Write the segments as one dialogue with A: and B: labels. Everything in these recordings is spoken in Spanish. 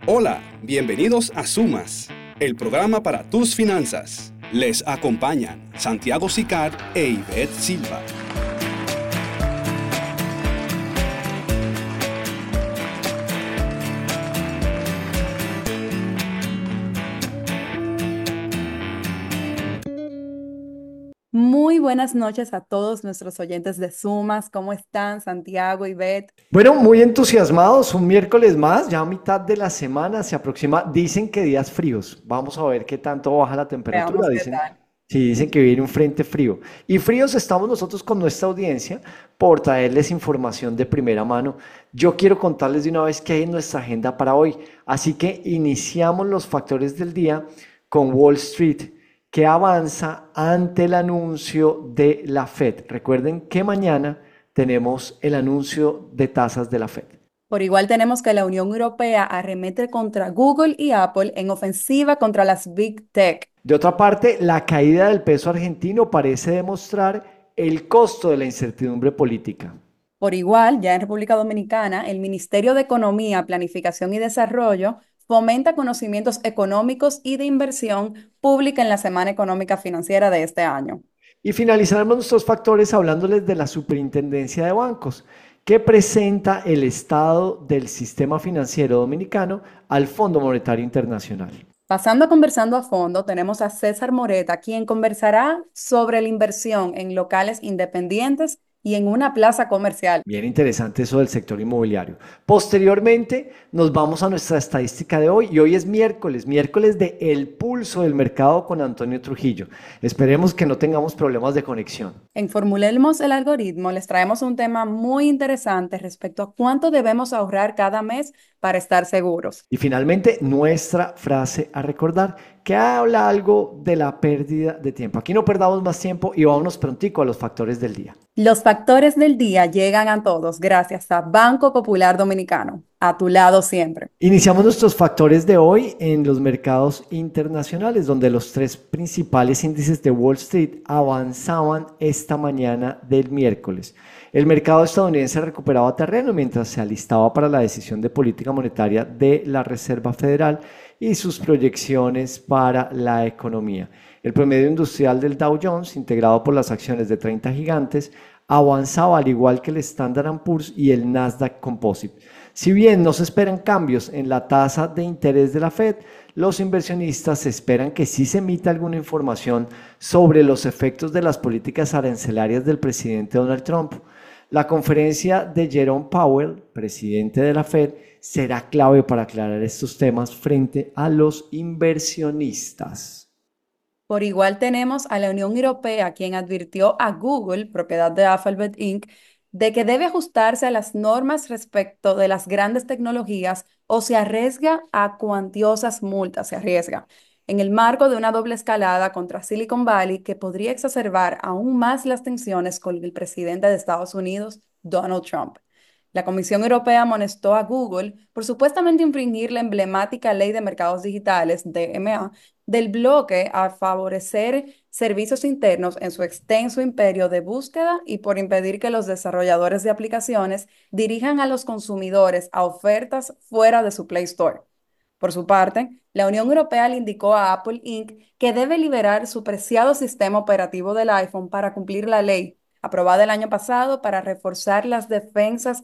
A: Hola, bienvenidos a Sumas, el programa para tus finanzas. Les acompañan Santiago Sicar e Ivette Silva.
B: Muy buenas noches a todos nuestros oyentes de Sumas. ¿Cómo están, Santiago y Beth?
C: Bueno, muy entusiasmados, un miércoles más, ya a mitad de la semana se aproxima, dicen que días fríos, vamos a ver qué tanto baja la temperatura,
B: Veamos qué
C: dicen,
B: tal.
C: sí, dicen que viene un frente frío. Y fríos estamos nosotros con nuestra audiencia por traerles información de primera mano. Yo quiero contarles de una vez qué hay en nuestra agenda para hoy, así que iniciamos los factores del día con Wall Street, que avanza ante el anuncio de la Fed. Recuerden que mañana tenemos el anuncio de tasas de la Fed.
B: Por igual tenemos que la Unión Europea arremete contra Google y Apple en ofensiva contra las Big Tech.
C: De otra parte, la caída del peso argentino parece demostrar el costo de la incertidumbre política.
B: Por igual, ya en República Dominicana, el Ministerio de Economía, Planificación y Desarrollo fomenta conocimientos económicos y de inversión pública en la Semana Económica Financiera de este año.
C: Y finalizaremos nuestros factores hablándoles de la Superintendencia de Bancos, que presenta el estado del sistema financiero dominicano al Fondo Monetario Internacional.
B: Pasando a conversando a fondo, tenemos a César Moreta, quien conversará sobre la inversión en locales independientes y en una plaza comercial.
C: Bien interesante eso del sector inmobiliario. Posteriormente nos vamos a nuestra estadística de hoy y hoy es miércoles, miércoles de El Pulso del Mercado con Antonio Trujillo. Esperemos que no tengamos problemas de conexión.
B: En Formulemos el algoritmo, les traemos un tema muy interesante respecto a cuánto debemos ahorrar cada mes para estar seguros.
C: Y finalmente nuestra frase a recordar que habla algo de la pérdida de tiempo. Aquí no perdamos más tiempo y vámonos prontico a los factores del día.
B: Los factores del día llegan a todos gracias a Banco Popular Dominicano, a tu lado siempre.
C: Iniciamos nuestros factores de hoy en los mercados internacionales, donde los tres principales índices de Wall Street avanzaban esta mañana del miércoles. El mercado estadounidense recuperaba terreno mientras se alistaba para la decisión de política monetaria de la Reserva Federal y sus proyecciones para la economía. El promedio industrial del Dow Jones, integrado por las acciones de 30 gigantes, avanzaba al igual que el Standard Poor's y el Nasdaq Composite. Si bien no se esperan cambios en la tasa de interés de la Fed, los inversionistas esperan que sí se emita alguna información sobre los efectos de las políticas arancelarias del presidente Donald Trump. La conferencia de Jerome Powell, presidente de la Fed, será clave para aclarar estos temas frente a los inversionistas.
B: Por igual tenemos a la Unión Europea, quien advirtió a Google, propiedad de Alphabet Inc., de que debe ajustarse a las normas respecto de las grandes tecnologías o se arriesga a cuantiosas multas, se arriesga, en el marco de una doble escalada contra Silicon Valley que podría exacerbar aún más las tensiones con el presidente de Estados Unidos, Donald Trump. La Comisión Europea amonestó a Google por supuestamente infringir la emblemática Ley de Mercados Digitales, DMA, del bloque a favorecer servicios internos en su extenso imperio de búsqueda y por impedir que los desarrolladores de aplicaciones dirijan a los consumidores a ofertas fuera de su Play Store. Por su parte, la Unión Europea le indicó a Apple Inc. que debe liberar su preciado sistema operativo del iPhone para cumplir la ley aprobada el año pasado para reforzar las defensas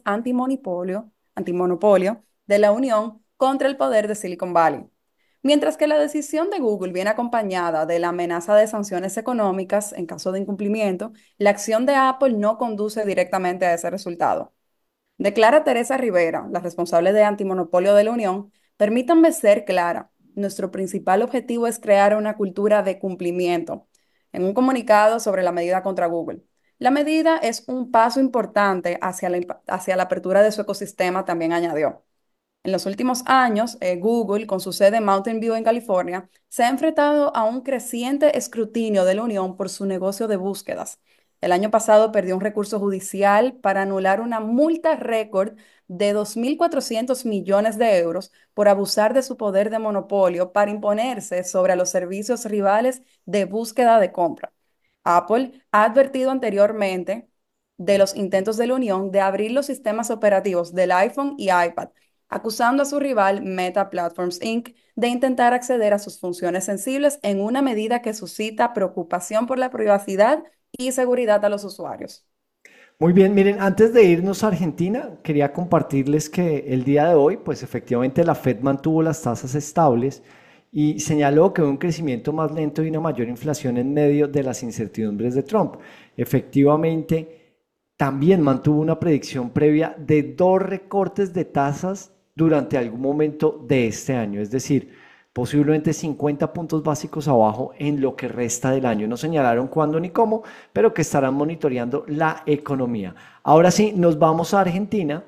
B: antimonopolio de la Unión contra el poder de Silicon Valley. Mientras que la decisión de Google viene acompañada de la amenaza de sanciones económicas en caso de incumplimiento, la acción de Apple no conduce directamente a ese resultado. Declara Teresa Rivera, la responsable de antimonopolio de la Unión, permítanme ser clara, nuestro principal objetivo es crear una cultura de cumplimiento. En un comunicado sobre la medida contra Google. La medida es un paso importante hacia la apertura de su ecosistema, también añadió. En los últimos años, Google, con su sede en Mountain View en California, se ha enfrentado a un creciente escrutinio de la Unión por su negocio de búsquedas. El año pasado perdió un recurso judicial para anular una multa récord de 2.400 millones de euros por abusar de su poder de monopolio para imponerse sobre los servicios rivales de búsqueda de compra. Apple ha advertido anteriormente de los intentos de la Unión de abrir los sistemas operativos del iPhone y iPad acusando a su rival Meta Platforms Inc. de intentar acceder a sus funciones sensibles en una medida que suscita preocupación por la privacidad y seguridad a los usuarios.
C: Muy bien, miren, antes de irnos a Argentina, quería compartirles que el día de hoy, pues efectivamente la Fed mantuvo las tasas estables y señaló que hubo un crecimiento más lento y una mayor inflación en medio de las incertidumbres de Trump. Efectivamente, también mantuvo una predicción previa de 2 recortes de tasas durante algún momento de este año, es decir, posiblemente 50 puntos básicos abajo en lo que resta del año. No señalaron cuándo ni cómo, pero que estarán monitoreando la economía. Ahora sí, nos vamos a Argentina,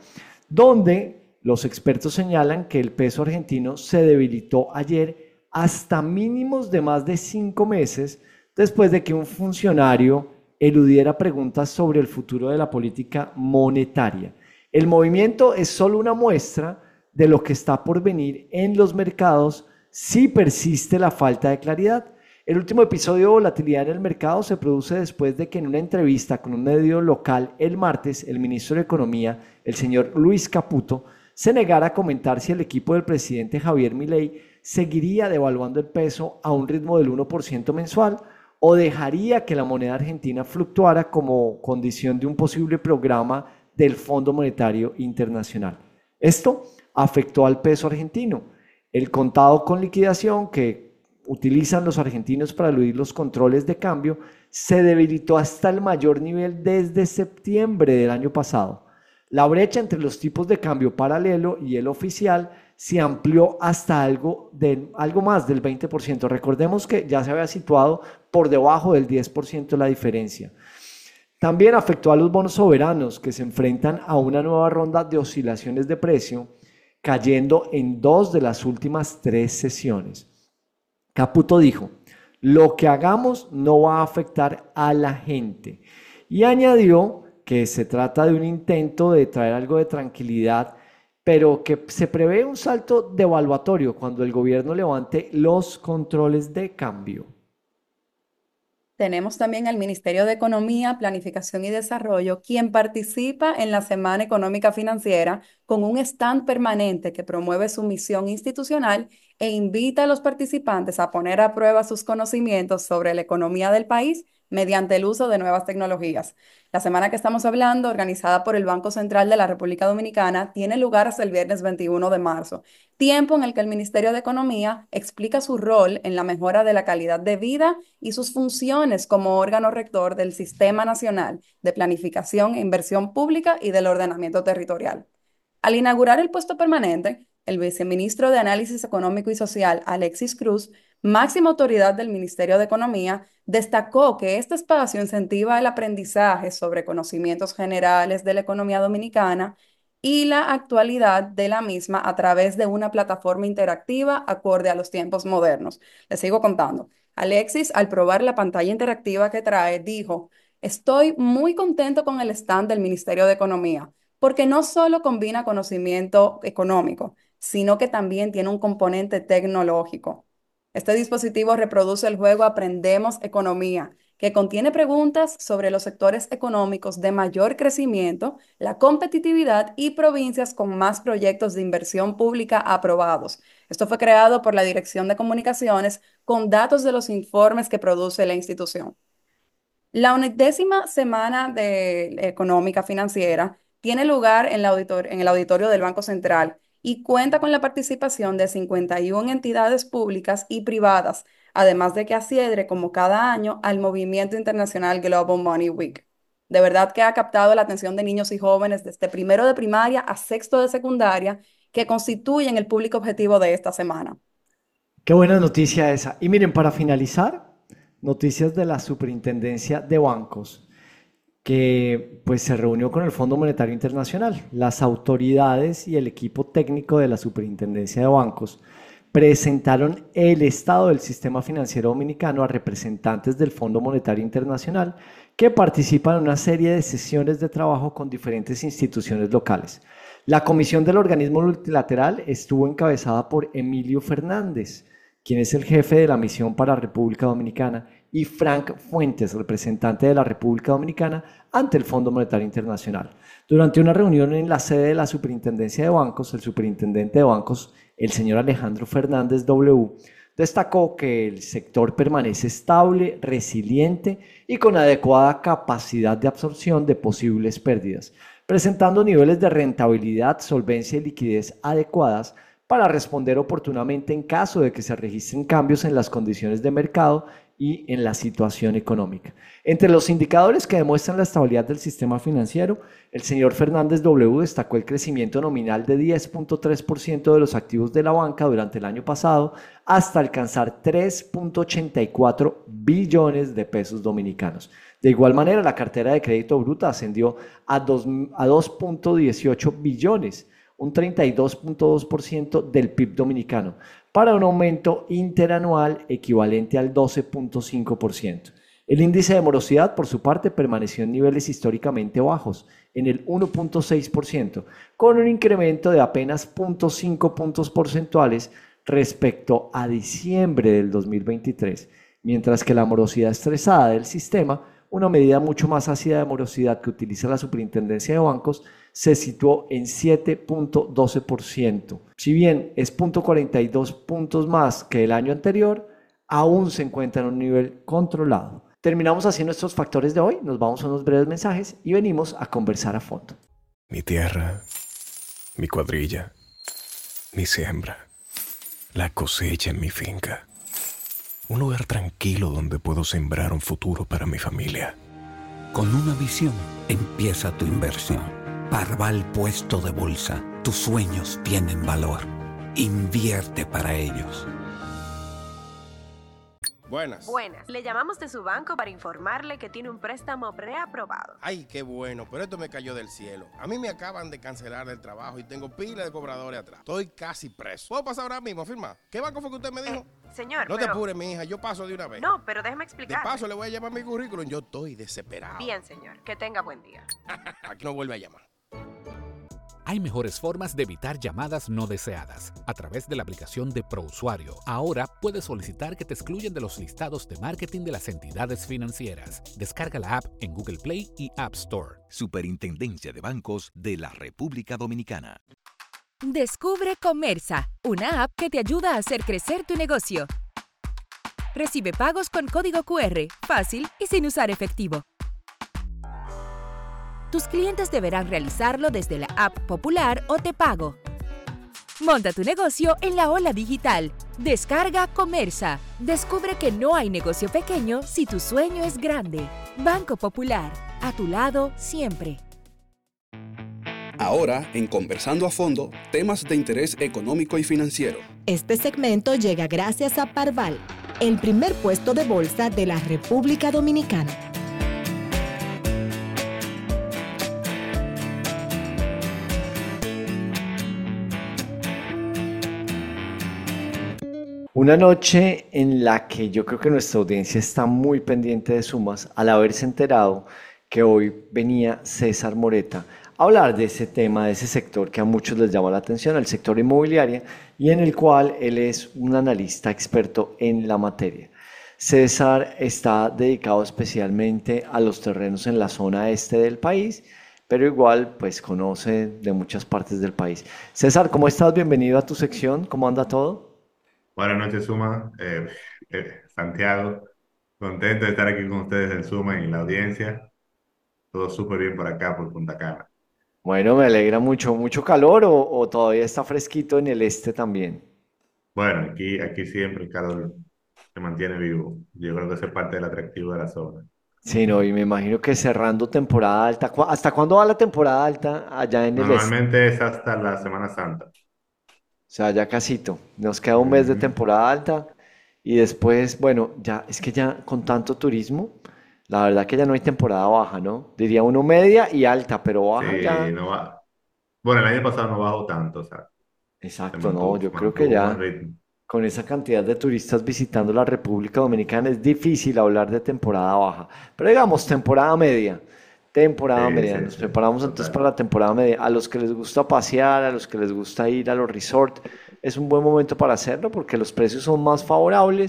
C: donde los expertos señalan que el peso argentino se debilitó ayer hasta mínimos de más de 5 meses después de que un funcionario eludiera preguntas sobre el futuro de la política monetaria. El movimiento es solo una muestra de lo que está por venir en los mercados si persiste la falta de claridad. El último episodio de volatilidad en el mercado se produce después de que en una entrevista con un medio local el martes, el ministro de Economía, el señor Luis Caputo, se negara a comentar si el equipo del presidente Javier Milei seguiría devaluando el peso a un ritmo del 1% mensual o dejaría que la moneda argentina fluctuara como condición de un posible programa del Fondo Monetario Internacional. Esto afectó al peso argentino. El contado con liquidación que utilizan los argentinos para eludir los controles de cambio se debilitó hasta el mayor nivel desde septiembre del año pasado. La brecha entre los tipos de cambio paralelo y el oficial se amplió hasta algo más del 20%. Recordemos que ya se había situado por debajo del 10% la diferencia. También afectó a los bonos soberanos que se enfrentan a una nueva ronda de oscilaciones de precio, cayendo en 2 de las últimas 3 sesiones. Caputo dijo, lo que hagamos no va a afectar a la gente. Y añadió que se trata de un intento de traer algo de tranquilidad, pero que se prevé un salto devaluatorio cuando el gobierno levante los controles de cambio.
B: Tenemos también al Ministerio de Economía, Planificación y Desarrollo, quien participa en la Semana Económica Financiera con un stand permanente que promueve su misión institucional e invita a los participantes a poner a prueba sus conocimientos sobre la economía del país mediante el uso de nuevas tecnologías. La semana que estamos hablando, organizada por el Banco Central de la República Dominicana, tiene lugar hasta el viernes 21 de marzo, tiempo en el que el Ministerio de Economía explica su rol en la mejora de la calidad de vida y sus funciones como órgano rector del Sistema Nacional de Planificación e Inversión Pública y del Ordenamiento Territorial. Al inaugurar el puesto permanente, el viceministro de Análisis Económico y Social, Alexis Cruz, máxima autoridad del Ministerio de Economía, destacó que este espacio incentiva el aprendizaje sobre conocimientos generales de la economía dominicana y la actualidad de la misma a través de una plataforma interactiva acorde a los tiempos modernos. Les sigo contando. Alexis, al probar la pantalla interactiva que trae, dijo, estoy muy contento con el stand del Ministerio de Economía, porque no solo combina conocimiento económico, sino que también tiene un componente tecnológico. Este dispositivo reproduce el juego Aprendemos Economía, que contiene preguntas sobre los sectores económicos de mayor crecimiento, la competitividad y provincias con más proyectos de inversión pública aprobados. Esto fue creado por la Dirección de Comunicaciones con datos de los informes que produce la institución. La 11ª semana de económica financiera tiene lugar en el auditorio del Banco Central y cuenta con la participación de 51 entidades públicas y privadas, además de que accede como cada año al movimiento internacional Global Money Week. De verdad que ha captado la atención de niños y jóvenes desde primero de primaria a sexto de secundaria, que constituyen el público objetivo de esta semana.
C: Qué buena noticia esa. Y miren, para finalizar, noticias de la Superintendencia de Bancos, que pues se reunió con el Fondo Monetario Internacional. Las autoridades y el equipo técnico de la Superintendencia de Bancos presentaron el estado del sistema financiero dominicano a representantes del Fondo Monetario Internacional que participan en una serie de sesiones de trabajo con diferentes instituciones locales. La comisión del organismo multilateral estuvo encabezada por Emilio Fernández, quien es el jefe de la misión para República Dominicana, y Frank Fuentes, representante de la República Dominicana ante el Fondo Monetario Internacional. Durante una reunión en la sede de la Superintendencia de Bancos, el superintendente de bancos, el señor Alejandro Fernández W., destacó que el sector permanece estable, resiliente y con adecuada capacidad de absorción de posibles pérdidas, presentando niveles de rentabilidad, solvencia y liquidez adecuadas para responder oportunamente en caso de que se registren cambios en las condiciones de mercado y en la situación económica. Entre los indicadores que demuestran la estabilidad del sistema financiero, el señor Fernández W. destacó el crecimiento nominal de 10.3% de los activos de la banca durante el año pasado hasta alcanzar 3.84 billones de pesos dominicanos. De igual manera, la cartera de crédito bruta ascendió a 2.18 billones, un 32.2% del PIB dominicano, para un aumento interanual equivalente al 12.5%. El índice de morosidad, por su parte, permaneció en niveles históricamente bajos, en el 1.6%, con un incremento de apenas 0.5 puntos porcentuales respecto a diciembre del 2023, mientras que la morosidad estresada del sistema, una medida mucho más ácida de morosidad que utiliza la Superintendencia de Bancos, se situó en 7.12%. Si bien es 0.42 puntos más que el año anterior, aún se encuentra en un nivel controlado. Terminamos así nuestros factores de hoy, nos vamos a unos breves mensajes y venimos a conversar a fondo.
D: Mi tierra, mi cuadrilla, mi siembra, la cosecha en mi finca. Un lugar tranquilo donde puedo sembrar un futuro para mi familia.
E: Con una visión empieza tu inversión. Parval Puesto de Bolsa. Tus sueños tienen valor. Invierte para ellos.
F: Buenas.
G: Buenas. Le llamamos de su banco para informarle que tiene un préstamo preaprobado.
F: Ay, qué bueno, pero esto me cayó del cielo. A mí me acaban de cancelar del trabajo y tengo pila de cobradores atrás. Estoy casi preso. ¿Puedo pasar ahora mismo a firmar? ¿Qué banco fue que usted me dijo?
G: Señor,
F: No te apures, mi hija, yo paso de una vez.
G: No, pero déjeme
F: De
G: explicar.
F: paso le voy a llamar mi currículum, yo estoy desesperado.
G: Bien, señor. Que tenga buen día.
F: Aquí no vuelve a llamar.
H: Hay mejores formas de evitar llamadas no deseadas. A través de la aplicación de ProUsuario, ahora puedes solicitar que te excluyan de los listados de marketing de las entidades financieras. Descarga la app en Google Play y App Store.
I: Superintendencia de Bancos de la República Dominicana.
J: Descubre Comersa, una app que te ayuda a hacer crecer tu negocio. Recibe pagos con código QR, fácil y sin usar efectivo. Tus clientes deberán realizarlo desde la app Popular o Te Pago. Monta tu negocio en la ola digital. Descarga Comersa. Descubre que no hay negocio pequeño si tu sueño es grande. Banco Popular, a tu lado siempre.
A: Ahora, en Conversando a Fondo, temas de interés económico y financiero.
K: Este segmento llega gracias a Parval, el primer puesto de bolsa de la República Dominicana.
C: Una noche en la que yo creo que nuestra audiencia está muy pendiente de Sumas al haberse enterado que hoy venía César Moreta a hablar de ese tema, de ese sector que a muchos les llama la atención, el sector inmobiliario, y en el cual él es un analista experto en la materia. César está dedicado especialmente a los terrenos en la zona este del país, pero igual pues conoce de muchas partes del país. César, ¿cómo estás? Bienvenido a tu sección, ¿cómo anda todo?
L: Buenas noches, Suma. Santiago, contento de estar aquí con ustedes en Suma y en la audiencia. Todo súper bien por acá, por Punta Cana.
C: Bueno, me alegra mucho. ¿Mucho calor o todavía está fresquito en el este también?
L: Bueno, aquí siempre el calor se mantiene vivo. Yo creo que eso es parte del atractivo de la zona.
C: Sí, no, y me imagino que cerrando temporada alta. ¿Hasta cuándo va la temporada alta allá en el este?
L: Normalmente es hasta la Semana Santa.
C: O sea, ya casito. Nos queda un mes de
L: Ujú.
C: temporada alta y después, bueno, ya es que ya con tanto turismo, la verdad que ya no hay temporada baja, ¿no? Diría uno media y alta, pero baja
L: Sí,
C: ya.
L: no va. Bueno, el año pasado no bajó tanto, o sea,
C: Exacto, no, yo creo que
L: mantuvo buen
C: ya
L: ritmo.
C: con esa cantidad de turistas visitando la República Dominicana es difícil hablar de temporada baja. Pero digamos, temporada media. Temporada
L: Sí,
C: media,
L: sí,
C: nos
L: sí,
C: preparamos entonces
L: total.
C: para la temporada media. A los que les gusta pasear, a los que les gusta ir a los resorts, es un buen momento para hacerlo porque los precios son más favorables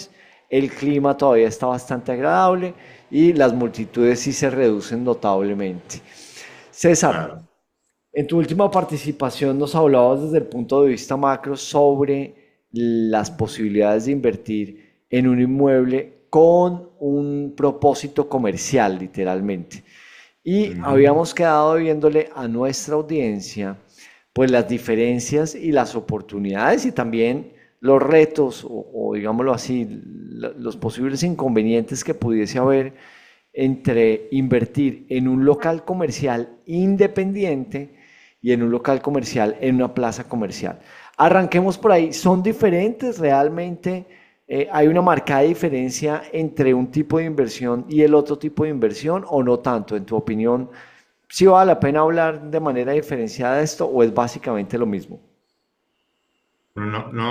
C: el clima todavía está bastante agradable y las multitudes sí se reducen notablemente. César,
L: Claro.
C: en tu última participación nos hablabas desde el punto de vista macro sobre las posibilidades de invertir en un inmueble con un propósito comercial, literalmente. Y
L: Ujú.
C: habíamos quedado viéndole a nuestra audiencia pues las diferencias y las oportunidades y también los retos o digámoslo así, los posibles inconvenientes que pudiese haber entre invertir en un local comercial independiente y en un local comercial en una plaza comercial. Arranquemos por ahí. ¿Son diferentes realmente? ¿Hay una marcada diferencia entre un tipo de inversión y el otro tipo de inversión o no tanto? En tu opinión, ¿sí vale la pena hablar de manera diferenciada de esto o es básicamente lo mismo?
L: Pero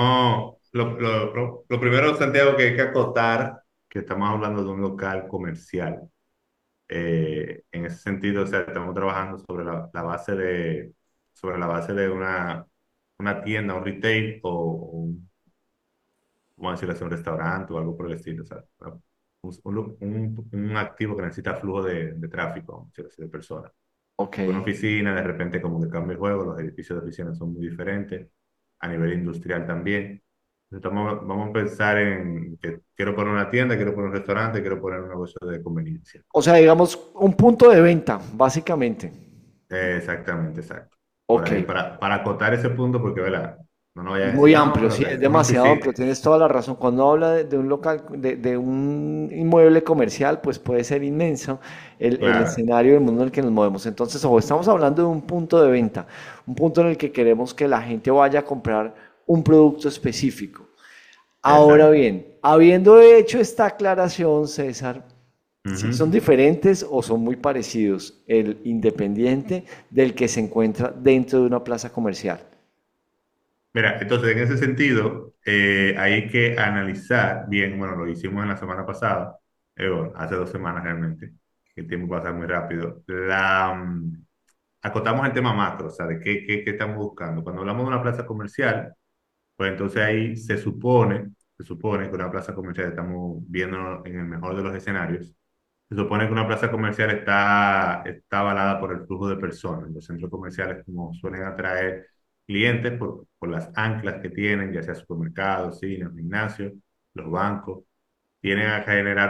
L: lo primero, Santiago, que hay que acotar, que estamos hablando de un local comercial. En ese sentido, o sea, estamos trabajando sobre la base sobre la base de una tienda, un retail vamos a decirlo así, un restaurante o algo por el estilo, o sea, un activo que necesita flujo de tráfico, vamos a decirlo así, de personas.
C: Ok.
L: Una oficina, de repente como que cambia el juego, los edificios de oficinas son muy diferentes, a nivel industrial también. Vamos a pensar en que quiero poner una tienda, quiero poner un restaurante, quiero poner un negocio de conveniencia.
C: O sea, digamos, un punto de venta, básicamente.
L: Exactamente, exacto. Por
C: Ok.
L: ahí, para acotar ese punto, porque, ¿verdad? No nos vaya a decir,
C: Muy
L: no,
C: amplio,
L: pero
C: sí,
L: que
C: es
L: una
C: demasiado
L: oficina.
C: amplio, tienes toda la razón. Cuando habla de un local, de un inmueble comercial, pues puede ser inmenso el
L: Claro,
C: escenario del mundo en el que nos movemos. Entonces, ojo, estamos hablando de un punto de venta, un punto en el que queremos que la gente vaya a comprar un producto específico. Ahora
L: exacto.
C: bien, habiendo hecho esta aclaración, César, si son
L: Ujú.
C: diferentes o son muy parecidos el independiente del que se encuentra dentro de una plaza comercial.
L: Mira, entonces en ese sentido, hay que analizar bien, bueno, lo hicimos en la semana pasada, bueno, hace 2 semanas realmente, que el tiempo pasa muy rápido. Acotamos el tema macro, o sea, de qué estamos buscando. Cuando hablamos de una plaza comercial, pues entonces ahí se supone que una plaza comercial, estamos viendo en el mejor de los escenarios, se supone que una plaza comercial está avalada por el flujo de personas. Los centros comerciales como suelen atraer clientes por las anclas que tienen, ya sea supermercados, cines, gimnasios, los bancos, tienen a generar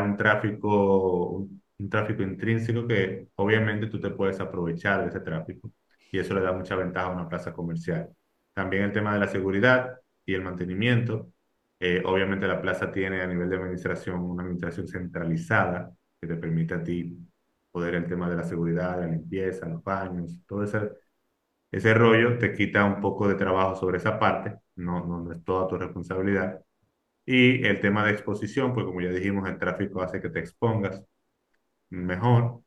L: un tráfico intrínseco que obviamente tú te puedes aprovechar de ese tráfico y eso le da mucha ventaja a una plaza comercial. También el tema de la seguridad y el mantenimiento. Obviamente la plaza tiene a nivel de administración una administración centralizada que te permite a ti poder el tema de la seguridad, la limpieza, los baños, todo ese rollo te quita un poco de trabajo sobre esa parte, no es toda tu responsabilidad. Y el tema de exposición, pues como ya dijimos, el tráfico hace que te expongas mejor.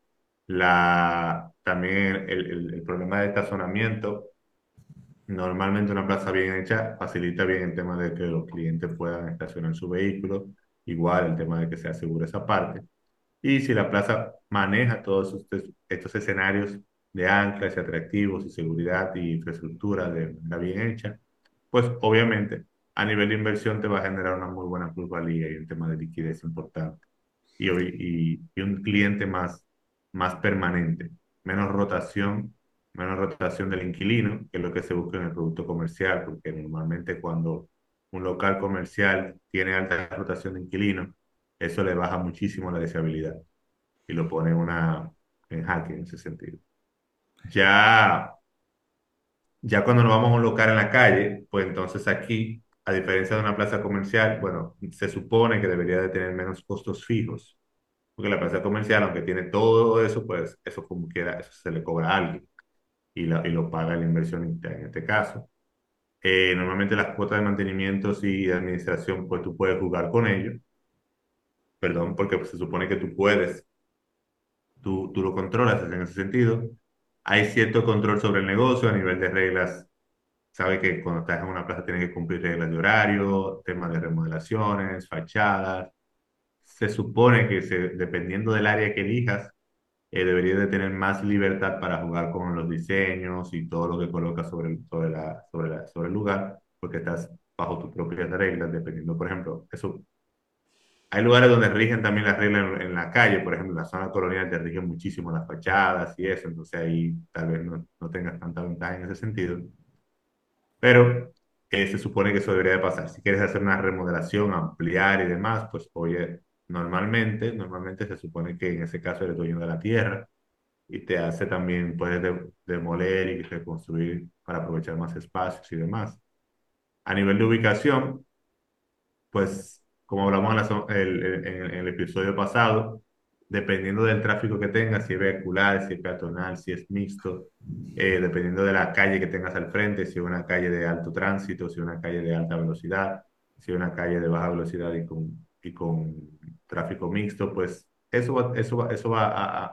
L: También el problema de estacionamiento. Normalmente una plaza bien hecha facilita bien el tema de que los clientes puedan estacionar su vehículo. Igual el tema de que se asegure esa parte. Y si la plaza maneja todos estos escenarios de anclas y atractivos y seguridad y infraestructura de manera bien hecha, pues obviamente a nivel de inversión te va a generar una muy buena plusvalía y un tema de liquidez importante. Y un cliente más permanente, menos rotación, menos rotación del inquilino, que es lo que se busca en el producto comercial, porque normalmente cuando un local comercial tiene alta rotación de inquilinos, eso le baja muchísimo la deseabilidad y lo pone en jaque en ese sentido. Ya, ya cuando nos vamos a un local en la calle, pues entonces aquí, a diferencia de una plaza comercial, bueno, se supone que debería de tener menos costos fijos, porque la plaza comercial, aunque tiene todo eso, pues eso como quiera, eso se le cobra a alguien y lo paga el inversionista en este caso. Normalmente las cuotas de mantenimiento y de administración, pues tú puedes jugar con ellos, perdón, porque pues, se supone que tú lo controlas en ese sentido. Hay cierto control sobre el negocio a nivel de reglas. Sabe que cuando estás en una plaza tienes que cumplir reglas de horario, temas de remodelaciones, fachadas. Se supone que dependiendo del área que elijas, deberías de tener más libertad para jugar con los diseños y todo lo que colocas sobre el lugar, porque estás bajo tus propias reglas, dependiendo, por ejemplo, eso Hay lugares donde rigen también las reglas en la calle, por ejemplo, en la zona colonial te rigen muchísimo las fachadas y eso, entonces ahí tal vez no tengas tanta ventaja en ese sentido. Pero se supone que eso debería de pasar. Si quieres hacer una remodelación, ampliar y demás, pues oye, normalmente se supone que en ese caso eres dueño de la tierra y te hace también, puedes demoler y reconstruir para aprovechar más espacios y demás. A nivel de ubicación, pues como hablamos en el episodio pasado, dependiendo del tráfico que tengas, si es vehicular, si es peatonal, si es mixto, dependiendo de la calle que tengas al frente, si es una calle de alto tránsito, si es una calle de alta velocidad, si es una calle de baja velocidad y con tráfico mixto, pues eso va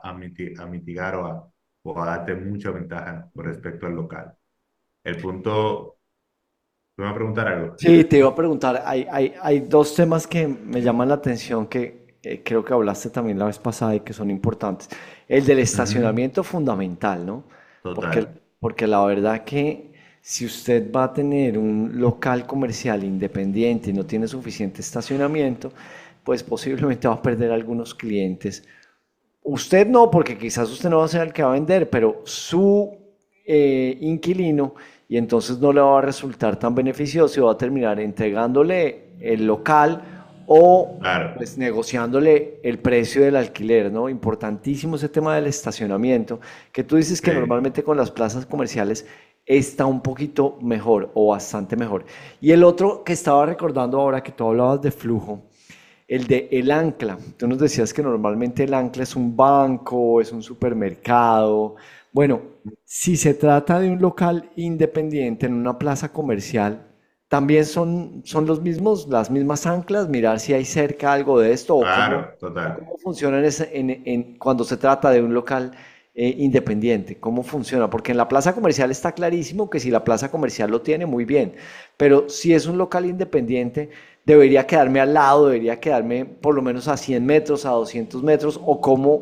L: a mitigar o a darte mucha ventaja con respecto al local. El punto, ¿me vas a preguntar algo?
C: Sí, te iba a preguntar, hay dos temas que me llaman la atención que creo que hablaste también la vez pasada y que son importantes. El del
L: Ujú.
C: estacionamiento fundamental, ¿no? Porque,
L: Total.
C: porque la verdad que si usted va a tener un local comercial independiente y no tiene suficiente estacionamiento, pues posiblemente va a perder algunos clientes. Usted no, porque quizás usted no va a ser el que va a vender, pero su inquilino, y entonces no le va a resultar tan beneficioso y va a terminar entregándole el local o
L: Claro.
C: pues negociándole el precio del alquiler, ¿no? Importantísimo ese tema del estacionamiento, que tú dices que
L: Sí.
C: normalmente con las plazas comerciales está un poquito mejor o bastante mejor. Y el otro que estaba recordando ahora que tú hablabas de flujo, el de el ancla. Tú nos decías que normalmente el ancla es un banco, es un supermercado. Bueno, si se trata de un local independiente en una plaza comercial, también son los mismos, las mismas anclas, mirar si hay cerca algo de esto
L: Claro,
C: o
L: total.
C: cómo funciona cuando se trata de un local independiente, cómo funciona, porque en la plaza comercial está clarísimo que si la plaza comercial lo tiene, muy bien, pero si es un local independiente, debería quedarme al lado, debería quedarme por lo menos a 100 metros, a 200 metros, o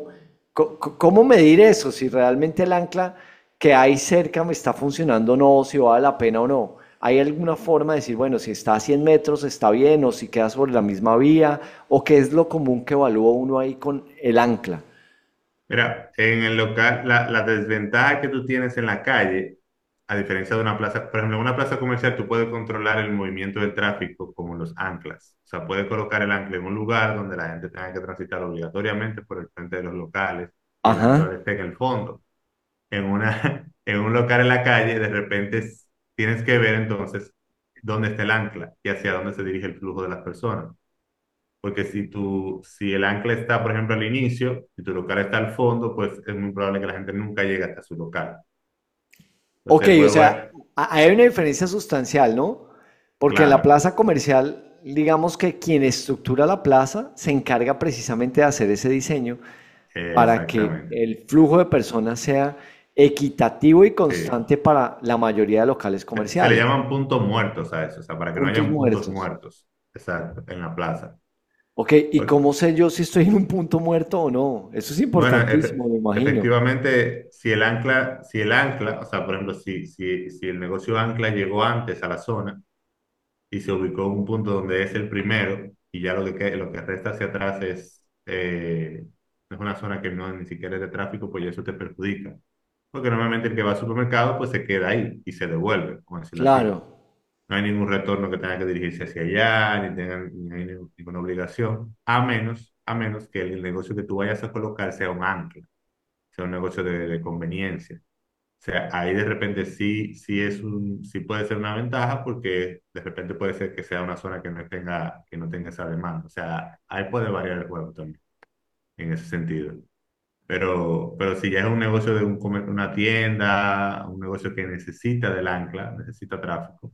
C: cómo medir eso, si realmente el ancla que hay cerca me está funcionando o no, si vale la pena o no. ¿Hay alguna forma de decir, bueno, si está a 100 metros está bien, o si queda sobre la misma vía, o qué es lo común que evalúa uno ahí con el ancla?
L: Mira, en el local, la desventaja que tú tienes en la calle, a diferencia de una plaza, por ejemplo, en una plaza comercial tú puedes controlar el movimiento del tráfico como los anclas. O sea, puedes colocar el ancla en un lugar donde la gente tenga que transitar obligatoriamente por el frente de los locales y el ancla
C: Ajá.
L: esté en el fondo. En un local en la calle, de repente tienes que ver entonces dónde está el ancla y hacia dónde se dirige el flujo de las personas. Porque si el ancla está, por ejemplo, al inicio y tu local está al fondo, pues es muy probable que la gente nunca llegue hasta su local.
C: Ok,
L: Entonces el
C: o
L: juego es,
C: sea, hay una diferencia sustancial, ¿no? Porque en la
L: claro,
C: plaza comercial, digamos que quien estructura la plaza se encarga precisamente de hacer ese diseño para que
L: exactamente.
C: el flujo de personas sea equitativo y
L: Sí.
C: constante para la mayoría de locales
L: Se le
C: comerciales.
L: llaman puntos muertos a eso, o sea, para que no
C: Puntos
L: hayan puntos
C: muertos.
L: muertos, exacto, en la plaza.
C: Ok, ¿y
L: Pues,
C: cómo sé yo si estoy en un punto muerto o no? Eso es
L: bueno,
C: importantísimo, me imagino.
L: efectivamente, si el ancla, o sea, por ejemplo, si el negocio ancla llegó antes a la zona, y se ubicó en un punto donde es el primero y ya lo que resta hacia atrás es una zona que no ni siquiera es de tráfico, pues ya eso te perjudica. Porque normalmente el que va al supermercado pues se queda ahí y se devuelve, como decirlo así.
C: Claro.
L: No hay ningún retorno que tenga que dirigirse hacia allá, ni hay ninguna obligación, a menos que el negocio que tú vayas a colocar sea un ancla, sea un negocio de conveniencia. O sea, ahí de repente sí puede ser una ventaja porque de repente puede ser que sea una zona que no tenga esa demanda. O sea, ahí puede variar el juego también, en ese sentido. Pero si ya es un negocio de una tienda, un negocio que necesita del ancla, necesita tráfico,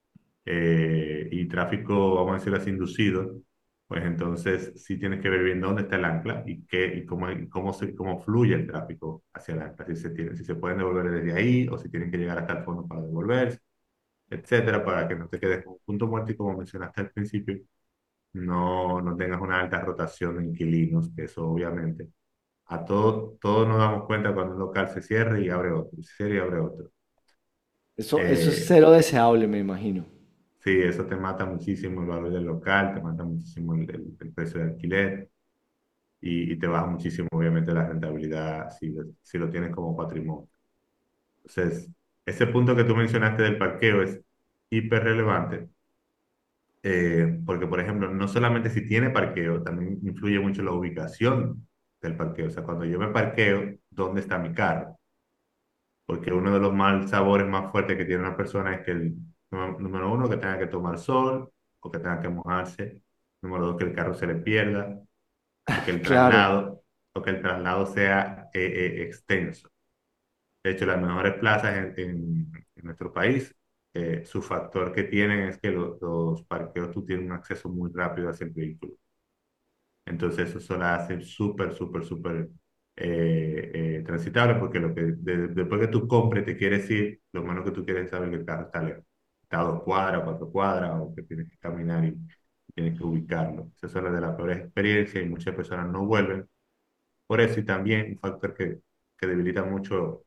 L: y tráfico, vamos a decirlo así, inducido, pues entonces sí tienes que ver bien dónde está el ancla cómo fluye el tráfico hacia el ancla, si se pueden devolver desde ahí o si tienen que llegar hasta el fondo para devolverse, etcétera, para que no te quedes con un punto muerto y como mencionaste al principio, no tengas una alta rotación de inquilinos, que eso obviamente todos nos damos cuenta cuando un local se cierra y abre otro, se cierra y abre otro.
C: Eso es
L: Eh,
C: cero deseable, me imagino.
L: Sí, eso te mata muchísimo el valor del local, te mata muchísimo el precio de alquiler y te baja muchísimo, obviamente, la rentabilidad si lo tienes como patrimonio. Entonces, ese punto que tú mencionaste del parqueo es hiper relevante, porque, por ejemplo, no solamente si tiene parqueo, también influye mucho la ubicación del parqueo. O sea, cuando yo me parqueo, ¿dónde está mi carro? Porque uno de los mal sabores más fuertes que tiene una persona es que número uno, que tenga que tomar sol o que tenga que mojarse. Número dos, que el carro se le pierda o que el
C: Claro.
L: traslado, o que el traslado sea extenso. De hecho, las mejores plazas en nuestro país, su factor que tienen es que los parqueos tú tienes un acceso muy rápido hacia el vehículo. Entonces eso la hace súper, súper, súper transitable porque después que tú compres te quieres ir, lo menos que tú quieres es saber que el carro está lejos. Está a 2 cuadras, 4 cuadras o que tienes que caminar y tienes que ubicarlo. Esa es una de las peores experiencias y muchas personas no vuelven. Por eso y también un factor que debilita mucho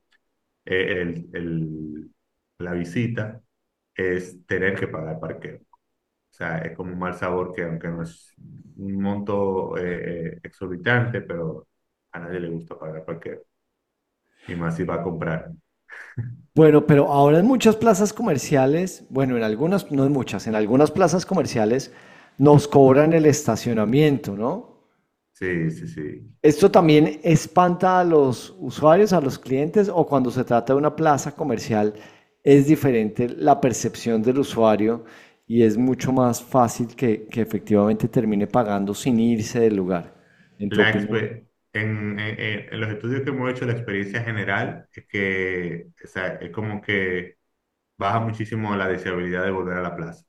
L: la visita es tener que pagar parqueo. O sea, es como un mal sabor que aunque no es un monto exorbitante, pero a nadie le gusta pagar parqueo. Y más si va a comprar.
C: Bueno, pero ahora en muchas plazas comerciales, bueno, en algunas, no en muchas, en algunas plazas comerciales nos cobran el estacionamiento, ¿no?
L: Sí, sí, sí.
C: ¿Esto también espanta a los usuarios, a los clientes, o cuando se trata de una plaza comercial es diferente la percepción del usuario y es mucho más fácil que efectivamente termine pagando sin irse del lugar, en tu opinión?
L: En los estudios que hemos hecho, la experiencia general es que o sea, es como que baja muchísimo la deseabilidad de volver a la plaza.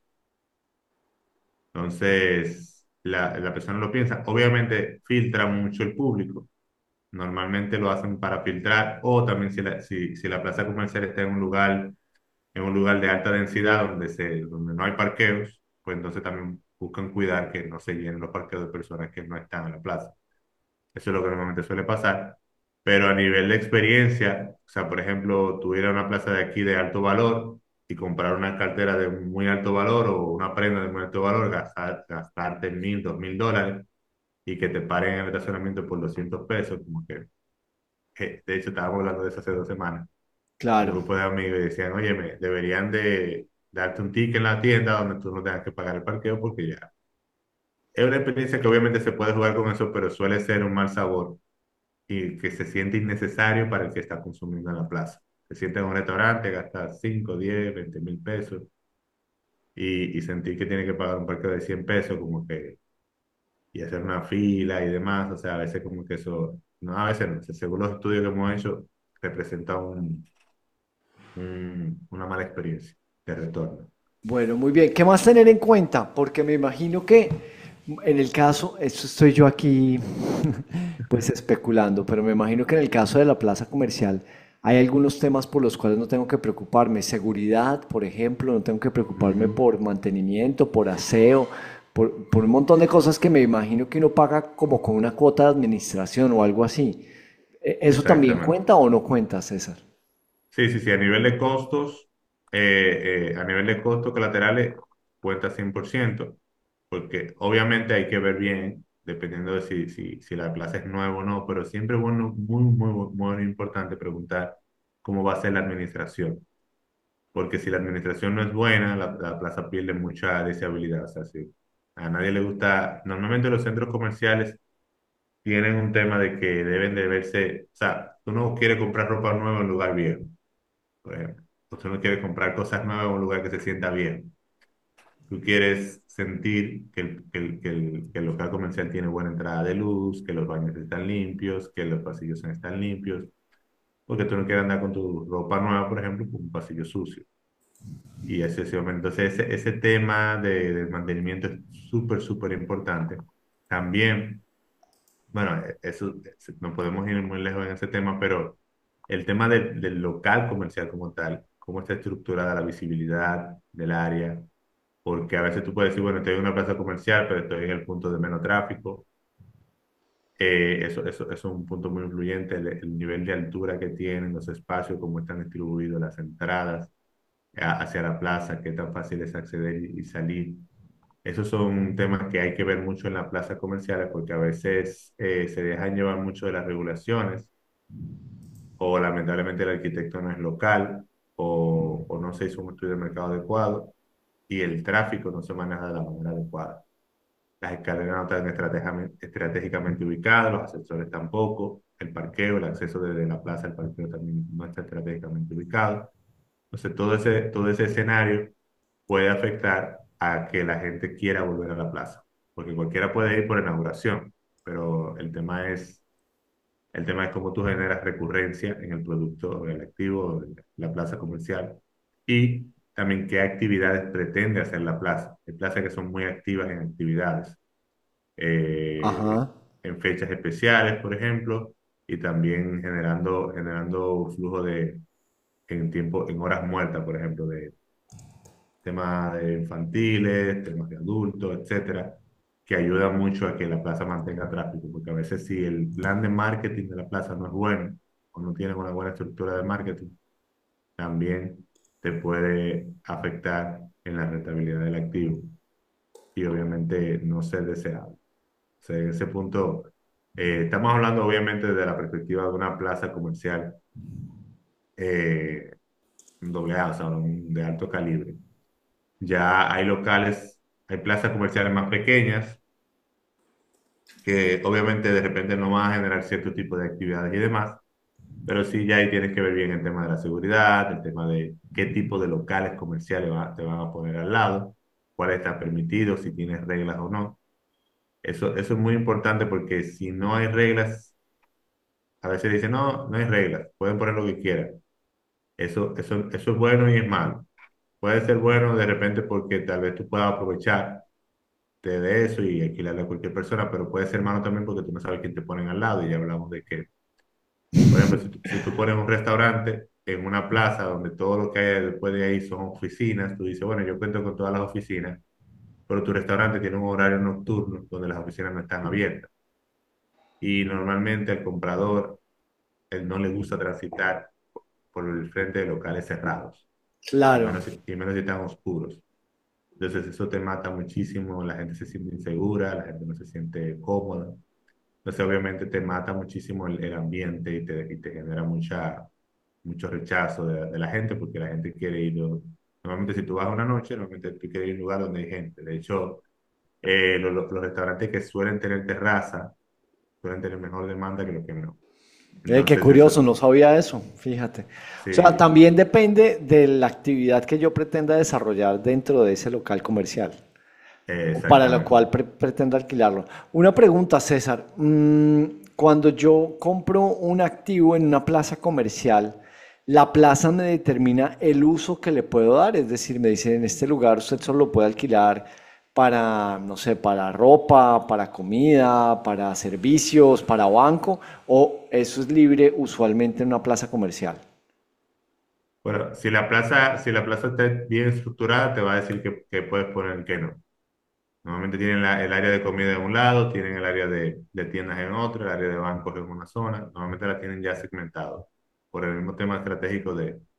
L: Entonces, la persona lo piensa. Obviamente filtra mucho el público. Normalmente lo hacen para filtrar o también si la plaza comercial está en un lugar de alta densidad donde no hay parqueos, pues entonces también buscan cuidar que no se llenen los parqueos de personas que no están en la plaza. Eso es lo que normalmente suele pasar. Pero a nivel de experiencia, o sea, por ejemplo, tuviera una plaza de aquí de alto valor y comprar una cartera de muy alto valor o una prenda de muy alto valor, gastarte 1.000, 2.000 dólares y que te paren en el estacionamiento por 200 pesos, como que de hecho estábamos hablando de eso hace 2 semanas, un
C: Claro.
L: grupo de amigos y decían, oye, deberían de darte un ticket en la tienda donde tú no tengas que pagar el parqueo porque ya. Es una experiencia que obviamente se puede jugar con eso, pero suele ser un mal sabor y que se siente innecesario para el que está consumiendo en la plaza. Se siente en un restaurante, gasta 5 10 20.000 pesos y sentir que tiene que pagar un parqueo de 100 pesos como que y hacer una fila y demás. O sea, a veces como que eso, no, a veces no, según los estudios que hemos hecho, representa una mala experiencia de retorno.
C: Bueno, muy bien. ¿Qué más tener en cuenta? Porque me imagino que en el caso, esto estoy yo aquí pues especulando, pero me imagino que en el caso de la plaza comercial hay algunos temas por los cuales no tengo que preocuparme. Seguridad, por ejemplo, no tengo que preocuparme
L: Ujú.
C: por mantenimiento, por aseo, por un montón de cosas que me imagino que uno paga como con una cuota de administración o algo así. ¿Eso también
L: Exactamente.
C: cuenta o no cuenta, César?
L: Sí, sí, sí, a nivel de costos colaterales cuenta 100%, porque obviamente hay que ver bien, dependiendo de si la plaza es nueva o no, pero siempre es bueno, muy, muy, muy importante preguntar cómo va a ser la administración, porque si la administración no es buena, la plaza pierde mucha deseabilidad. O sea, si a nadie le gusta, normalmente los centros comerciales tienen un tema de que deben de verse, o sea, tú no quieres comprar ropa nueva en un lugar viejo, por ejemplo. Usted no quiere comprar cosas nuevas en un lugar que se sienta bien. Tú quieres sentir que el local comercial tiene buena entrada de luz, que los baños están limpios, que los pasillos están limpios, porque tú no quieres andar con tu ropa nueva, por ejemplo, por un pasillo sucio. Y excesivamente. Entonces, ese tema del mantenimiento es súper, súper importante. También, bueno, eso, no podemos ir muy lejos en ese tema, pero el tema del local comercial como tal, cómo está estructurada la visibilidad del área, porque a veces tú puedes decir, bueno, estoy en una plaza comercial, pero estoy en el punto de menos tráfico. Eso es un punto muy influyente, el nivel de altura que tienen los espacios, cómo están distribuidos las entradas. hacia la plaza, qué tan fácil es acceder y salir. Esos son temas que hay que ver mucho en las plazas comerciales porque a veces se dejan llevar mucho de las regulaciones o lamentablemente el arquitecto no es local o no se hizo un estudio de mercado adecuado y el tráfico no se maneja de la manera adecuada. Las escaleras no están estratégicamente ubicadas, los ascensores tampoco, el parqueo, el acceso desde la plaza al parqueo también no está estratégicamente ubicado. Entonces todo ese escenario puede afectar a que la gente quiera volver a la plaza, porque cualquiera puede ir por inauguración, pero el tema es cómo tú generas recurrencia en el producto o el activo de la plaza comercial y también qué actividades pretende hacer la plaza. Hay plazas que son muy activas en actividades, eh,
C: Ajá.
L: en fechas especiales, por ejemplo, y también generando flujo en horas muertas, por ejemplo, de temas de infantiles, temas de adultos, etcétera, que ayuda mucho a que la plaza mantenga tráfico, porque a veces si el plan de marketing de la plaza no es bueno o no tiene una buena estructura de marketing, también te puede afectar en la rentabilidad del activo y obviamente no ser deseado. O sea, en ese punto, estamos hablando obviamente desde la perspectiva de una plaza comercial eh, doble A, o sea, de alto calibre. Ya hay locales, hay plazas comerciales más pequeñas que obviamente de repente no van a generar cierto tipo de actividades y demás, pero sí ya ahí tienes que ver bien el tema de la seguridad, el tema de qué tipo de locales comerciales te van a poner al lado, cuál está permitido, si tienes reglas o no. Eso es muy importante porque si no hay reglas, a veces dicen, no, no hay reglas, pueden poner lo que quieran. Eso es bueno y es malo. Puede ser bueno de repente porque tal vez tú puedas aprovechar de eso y alquilarle a cualquier persona, pero puede ser malo también porque tú no sabes quién te ponen al lado y ya hablamos de que, por ejemplo, si tú pones un restaurante en una plaza donde todo lo que hay después de ahí son oficinas, tú dices, bueno, yo cuento con todas las oficinas, pero tu restaurante tiene un horario nocturno donde las oficinas no están abiertas y normalmente al comprador él no le gusta transitar por el frente de locales cerrados,
C: Claro.
L: y menos si están oscuros. Entonces eso te mata muchísimo, la gente se siente insegura, la gente no se siente cómoda. Entonces obviamente te mata muchísimo el ambiente y te genera mucho rechazo de la gente porque la gente quiere ir. Normalmente si tú vas una noche, normalmente tú quieres ir a un lugar donde hay gente. De hecho, los restaurantes que suelen tener terraza suelen tener mejor demanda que los que no.
C: Qué
L: Entonces
C: curioso,
L: eso,
C: no sabía eso, fíjate. O sea,
L: sí,
C: también depende de la actividad que yo pretenda desarrollar dentro de ese local comercial, para lo
L: exactamente.
C: cual pretendo alquilarlo. Una pregunta, César. Cuando yo compro un activo en una plaza comercial, la plaza me determina el uso que le puedo dar, es decir, me dice, en este lugar usted solo lo puede alquilar para, no sé, para ropa, para comida, para servicios, para banco, o eso es libre usualmente en una plaza comercial.
L: Bueno, si la plaza está bien estructurada, te va a decir que puedes poner que no. Normalmente tienen el área de comida en un lado, tienen el área de tiendas en otro, el área de bancos en una zona. Normalmente la tienen ya segmentado por el mismo tema estratégico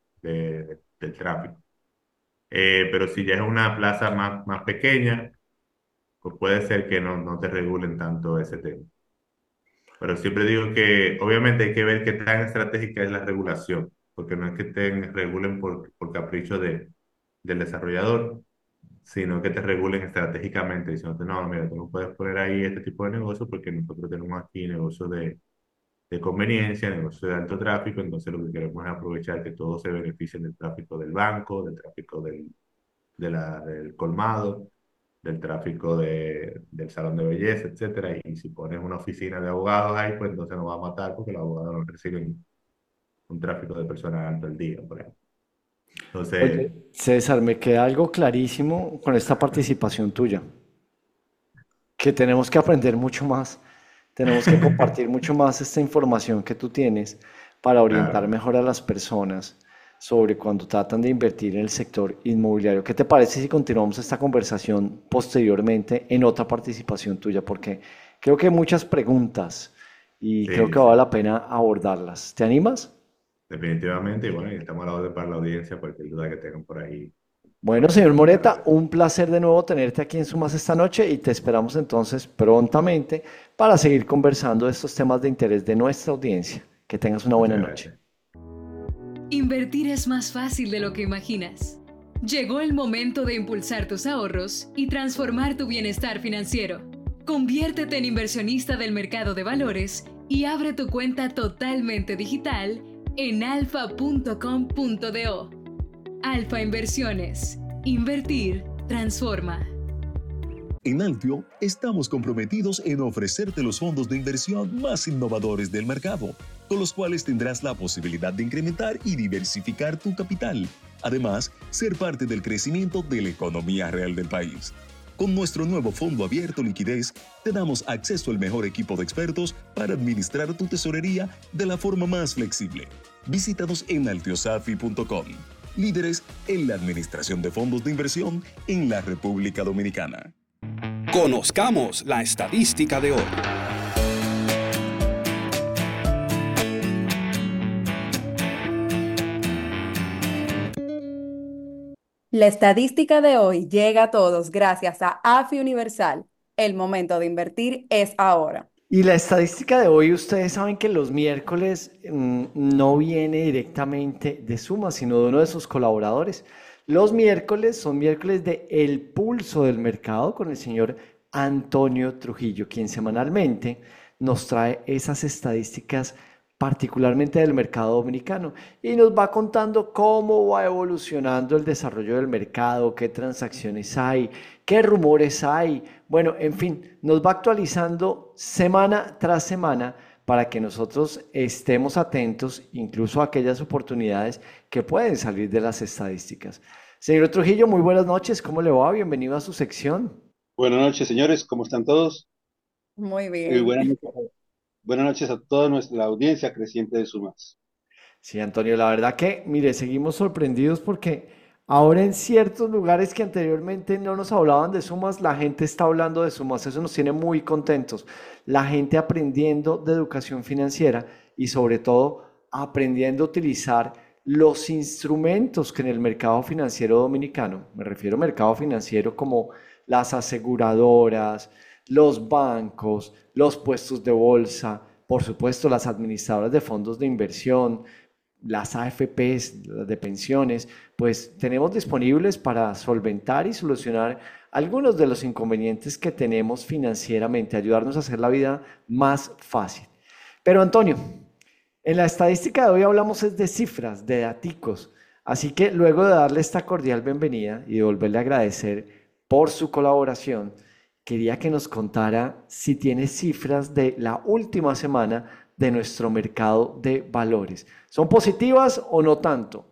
L: del tráfico. Pero si ya es una plaza más pequeña, pues puede ser que no te regulen tanto ese tema. Pero siempre digo que obviamente hay que ver qué tan estratégica es la regulación, porque no es que te regulen por capricho del desarrollador, sino que te regulen estratégicamente, diciéndote, no, mira, tú no puedes poner ahí este tipo de negocio porque nosotros tenemos aquí negocios de conveniencia, negocios de alto tráfico, entonces lo que queremos es aprovechar que todos se beneficien del tráfico del banco, del tráfico del colmado, del tráfico del salón de belleza, etcétera, y si pones una oficina de abogados ahí, pues entonces nos va a matar porque los abogados no reciben un tráfico de personas alto el día, por ejemplo. Entonces,
C: Oye, César, me queda algo clarísimo con esta participación tuya, que tenemos que aprender mucho más, tenemos que compartir mucho más esta información que tú tienes para orientar
L: claro.
C: mejor a las personas sobre cuando tratan de invertir en el sector inmobiliario. ¿Qué te parece si continuamos esta conversación posteriormente en otra participación tuya? Porque creo que hay muchas preguntas y creo
L: Sí,
C: que
L: sí.
C: vale la pena abordarlas. ¿Te animas?
L: definitivamente, y bueno, y estamos a la orden para la audiencia, cualquier duda que tengan por ahí.
C: Bueno, señor Moreta, un placer de nuevo tenerte aquí en Sumas esta noche y te esperamos entonces prontamente para seguir conversando de estos temas de interés de nuestra audiencia. Que tengas una buena
L: Muchas
C: noche.
L: gracias.
M: Invertir es más fácil de lo que imaginas. Llegó el momento de impulsar tus ahorros y transformar tu bienestar financiero. Conviértete en inversionista del mercado de valores y abre tu cuenta totalmente digital en alfa.com.do. Alfa Inversiones. Invertir transforma.
N: En Altio estamos comprometidos en ofrecerte los fondos de inversión más innovadores del mercado, con los cuales tendrás la posibilidad de incrementar y diversificar tu capital. Además, ser parte del crecimiento de la economía real del país. Con nuestro nuevo fondo abierto Liquidez, te damos acceso al mejor equipo de expertos para administrar tu tesorería de la forma más flexible. Visítanos en altiosafi.com. Líderes en la administración de fondos de inversión en la República Dominicana.
A: Conozcamos la estadística de hoy.
B: La estadística de hoy llega a todos gracias a AFI Universal. El momento de invertir es ahora.
C: Y la estadística de hoy, ustedes saben que los miércoles no viene directamente de Suma, sino de uno de sus colaboradores. Los miércoles son miércoles de El Pulso del Mercado con el señor Antonio Trujillo, quien semanalmente nos trae esas estadísticas particularmente del mercado dominicano y nos va contando cómo va evolucionando el desarrollo del mercado, qué transacciones hay, qué rumores hay. Bueno, en fin, nos va actualizando semana tras semana para que nosotros estemos atentos incluso a aquellas oportunidades que pueden salir de las estadísticas. Señor Trujillo, muy buenas noches, ¿cómo le va? Bienvenido a su sección.
O: Buenas noches, señores, ¿cómo están todos?
B: Muy bien.
O: Buenas noches a toda nuestra audiencia creciente de Sumas.
C: Sí, Antonio, la verdad que, mire, seguimos sorprendidos porque ahora en ciertos lugares que anteriormente no nos hablaban de Sumas, la gente está hablando de Sumas. Eso nos tiene muy contentos. La gente aprendiendo de educación financiera y sobre todo aprendiendo a utilizar los instrumentos que en el mercado financiero dominicano, me refiero al mercado financiero como las aseguradoras, los bancos, los puestos de bolsa, por supuesto las administradoras de fondos de inversión, las AFPs, las de pensiones, pues tenemos disponibles para solventar y solucionar algunos de los inconvenientes que tenemos financieramente, ayudarnos a hacer la vida más fácil. Pero Antonio, en la estadística de hoy hablamos es de cifras, de daticos, así que luego de darle esta cordial bienvenida y de volverle a agradecer por su colaboración, quería que nos contara si tiene cifras de la última semana de nuestro mercado de valores. ¿Son positivas o no tanto?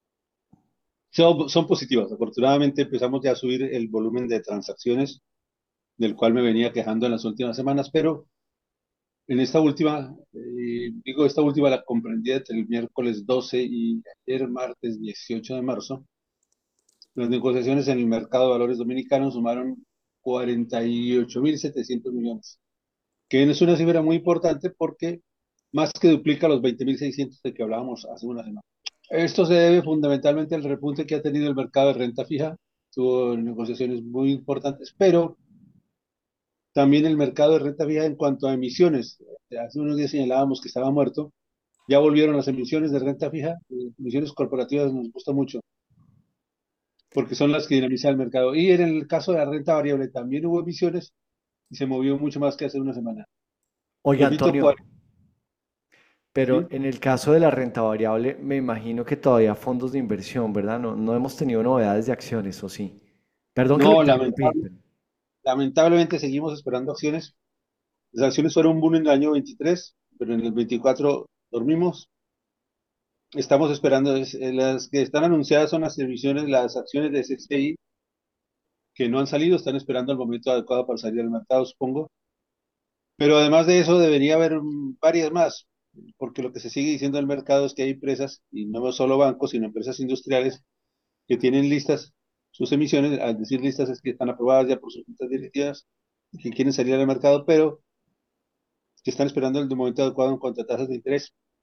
O: Son positivas. Afortunadamente empezamos ya a subir el volumen de transacciones del cual me venía quejando en las últimas semanas, pero en esta última, esta última la comprendí entre el miércoles 12 y ayer martes 18 de marzo. Las negociaciones en el mercado de valores dominicano sumaron 48.700 millones, que es una cifra muy importante porque más que duplica los 20.600 de que hablábamos hace una semana. Esto se debe fundamentalmente al repunte que ha tenido el mercado de renta fija, tuvo negociaciones muy importantes, pero también el mercado de renta fija en cuanto a emisiones. Hace unos días señalábamos que estaba muerto, ya volvieron las emisiones de renta fija, emisiones corporativas nos gusta mucho, porque son las que dinamizan el mercado. Y en el caso de la renta variable también hubo emisiones y se movió mucho más que hace una semana.
C: Oiga, Antonio, pero
O: ¿Sí?
C: en el caso de la renta variable, me imagino que todavía fondos de inversión, ¿verdad? No hemos tenido novedades de acciones, ¿o sí? Perdón que lo
O: No,
C: interrumpí.
O: lamentablemente seguimos esperando acciones. Las acciones fueron un boom en el año 23, pero en el 24 dormimos. Estamos esperando, las que están anunciadas son las emisiones, las acciones de SXI, que no han salido, están esperando el momento adecuado para salir al mercado, supongo. Pero además de eso, debería haber varias más, porque lo que se sigue diciendo en el mercado es que hay empresas, y no solo bancos, sino empresas industriales, que tienen listas sus emisiones. Al decir listas es que están aprobadas ya por sus juntas directivas y que quieren salir al mercado, pero que están esperando el momento adecuado en cuanto a tasas de interés.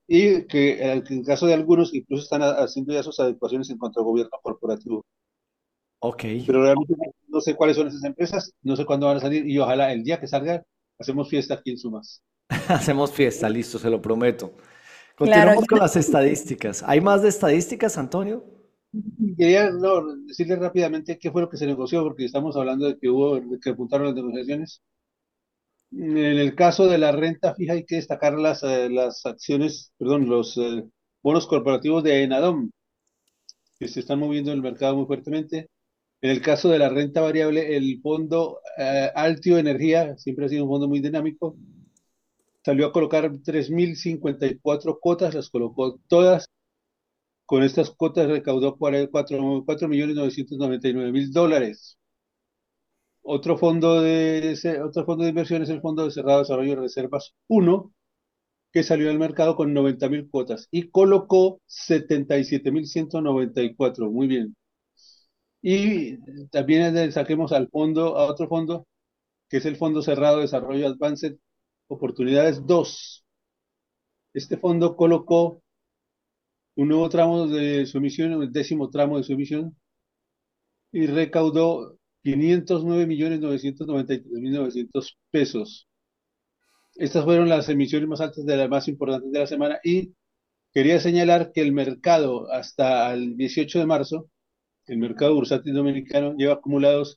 O: y que en caso de algunos incluso están haciendo ya sus adecuaciones en cuanto al gobierno corporativo.
C: Ok.
O: Pero realmente no sé cuáles son esas empresas, no sé cuándo van a salir y ojalá el día que salgan hacemos fiesta aquí en Sumas.
C: Hacemos fiesta, listo, se lo prometo.
B: Claro,
C: Continuamos con
B: yo-
C: las estadísticas. ¿Hay más de estadísticas, Antonio?
O: Quería decirle rápidamente qué fue lo que se negoció, porque estamos hablando de que que apuntaron las negociaciones. En el caso de la renta fija hay que destacar las acciones, perdón, los bonos corporativos de Enadom, que se están moviendo en el mercado muy fuertemente. En el caso de la renta variable, el fondo Altio Energía, siempre ha sido un fondo muy dinámico, salió a colocar 3.054 cuotas, las colocó todas. Con estas cuotas recaudó 4.999.000 dólares. Otro fondo de inversión es el Fondo de Cerrado Desarrollo de Reservas uno, que salió al mercado con 90.000 cuotas y colocó 77.194. Muy bien. Y también saquemos a otro fondo, que es el Fondo Cerrado Desarrollo Advanced Oportunidades 2. Este fondo colocó un nuevo tramo de su emisión, el 10º tramo de su emisión, y recaudó 509.993.900 pesos. Estas fueron las emisiones más altas de las más importantes de la semana y quería señalar que el mercado hasta el 18 de marzo, el mercado bursátil dominicano lleva acumulados